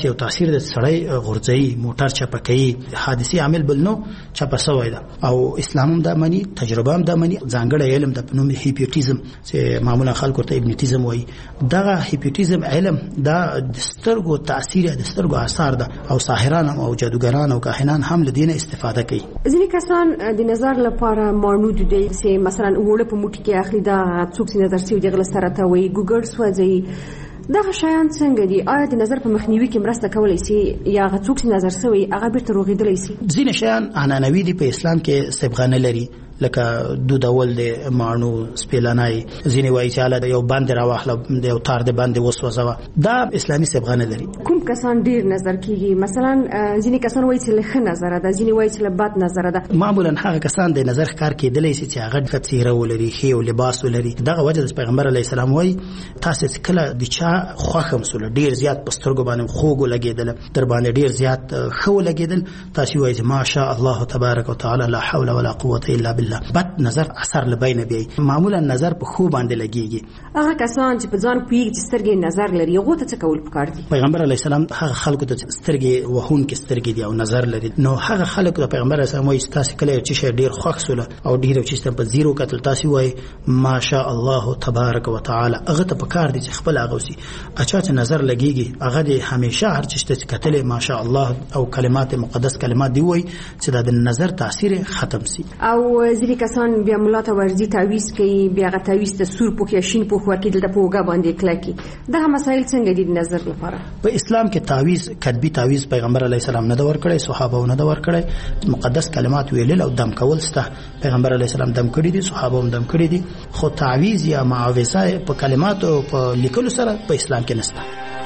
یو تاثیر د سړی غورځي موټر چپکې حادثه عامل بل نو چپه سوی ده او اسلام د منی تجربه هم د منی ځانګړی علم د پنوم هیپنوټیزم چې معمولا خلکو ته هیپنوټیزم وایي دغه هیپنوټیزم علم د سترګو تاثیر د سترګو اثر ده او ساحران او جادوګران او کاهنان هم له دینه استفاده کوي. ځینې کسان د نظر لپاره مانود دي چې مثلا وړه په موټي کې اخلي دا څوک چې نظر سوي د غلستره ته وایي ګوګل سوځي دغه شیان څنګه دي؟ آیا د نظر په مخنیوي کې مرسته کولای شي یا هغه څوک چې نظر سوي هغه بیرته روغېدلی شي؟ ځینې شیان عنعنوي دي په اسلام کې صبغه نه لري لکه دود اول د مانو سپیلانای ځینې وایي چې اله یو باندې راواخله د یو تار د باندې وسوځوه دا اسلامي صبغه نه لري. کوم کسان ډیر نظر کیږي؟ مثلا ځینې کسان وایي چې له نظر ده ځینې وایي چې له بد نظر ده. معمولا هغه کسان د نظر ښکار کېدلی شي چې هغه د څیره ولري خې او لباس ولري دغه وجه د پیغمبر علی السلام وایي تاسو کله د چا خوښم سول ډیر زیات پسترګو باندې خوګو لګیدل در باندې ډیر زیات خو لګیدل تاسو وایي ماشاء الله تبارک وتعالى لا حول ولا قوه الا بالله بد نظر اثر لبینه بی معمولا نظر په خو باندې لګیږي. هغه کسان چې په ځان پیږي چې سترګې نظر لري هغه ته څه کول پکار دي؟ پیغمبر علی السلام هغه خلکو ته سترګې وهون کې سترګې دی او نظر لري نو هغه خلکو ته پیغمبر علی السلام وایي تاسو کله چې شی ډیر خوښ سول او ډیر چې په زیرو کتل تاسو وایي ماشاء الله تبارک وتعالى هغه ته پکار دي چې خپل هغه سي اچھا چې نظر لګیږي هغه د همیشه هر چې کتل ماشاء الله او کلمات مقدس کلمات دی وایي چې د نظر تاثیر ختم سي. او ځینې کسان بیا مولا ته ورځي تعویز کوي بیا غا تعویز ته سور پوکي شین پوک ورکیدل د پوګه باندې کلکی دغه مسایل څنګه دي د نظر لپاره؟ په اسلام کې تعویز کتبی تعویز پیغمبر علی السلام نه دا ور کړی صحابه نه دا ور کړی مقدس کلمات ویل او دم کول سته پیغمبر علی السلام دم کړی دي صحابه هم دم کړی دي خو تعویز یا معاوضه په کلمات او په لیکلو سره په اسلام کې نشته.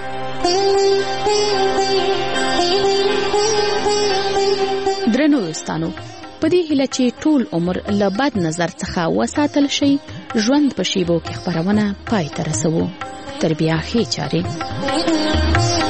درنو دوستانو په دې هیله چې ټول عمر له بد نظر څخه وساتل شي ژوند په شیبو کې خبرونه پای ته رسوو تر بیا ښې چارې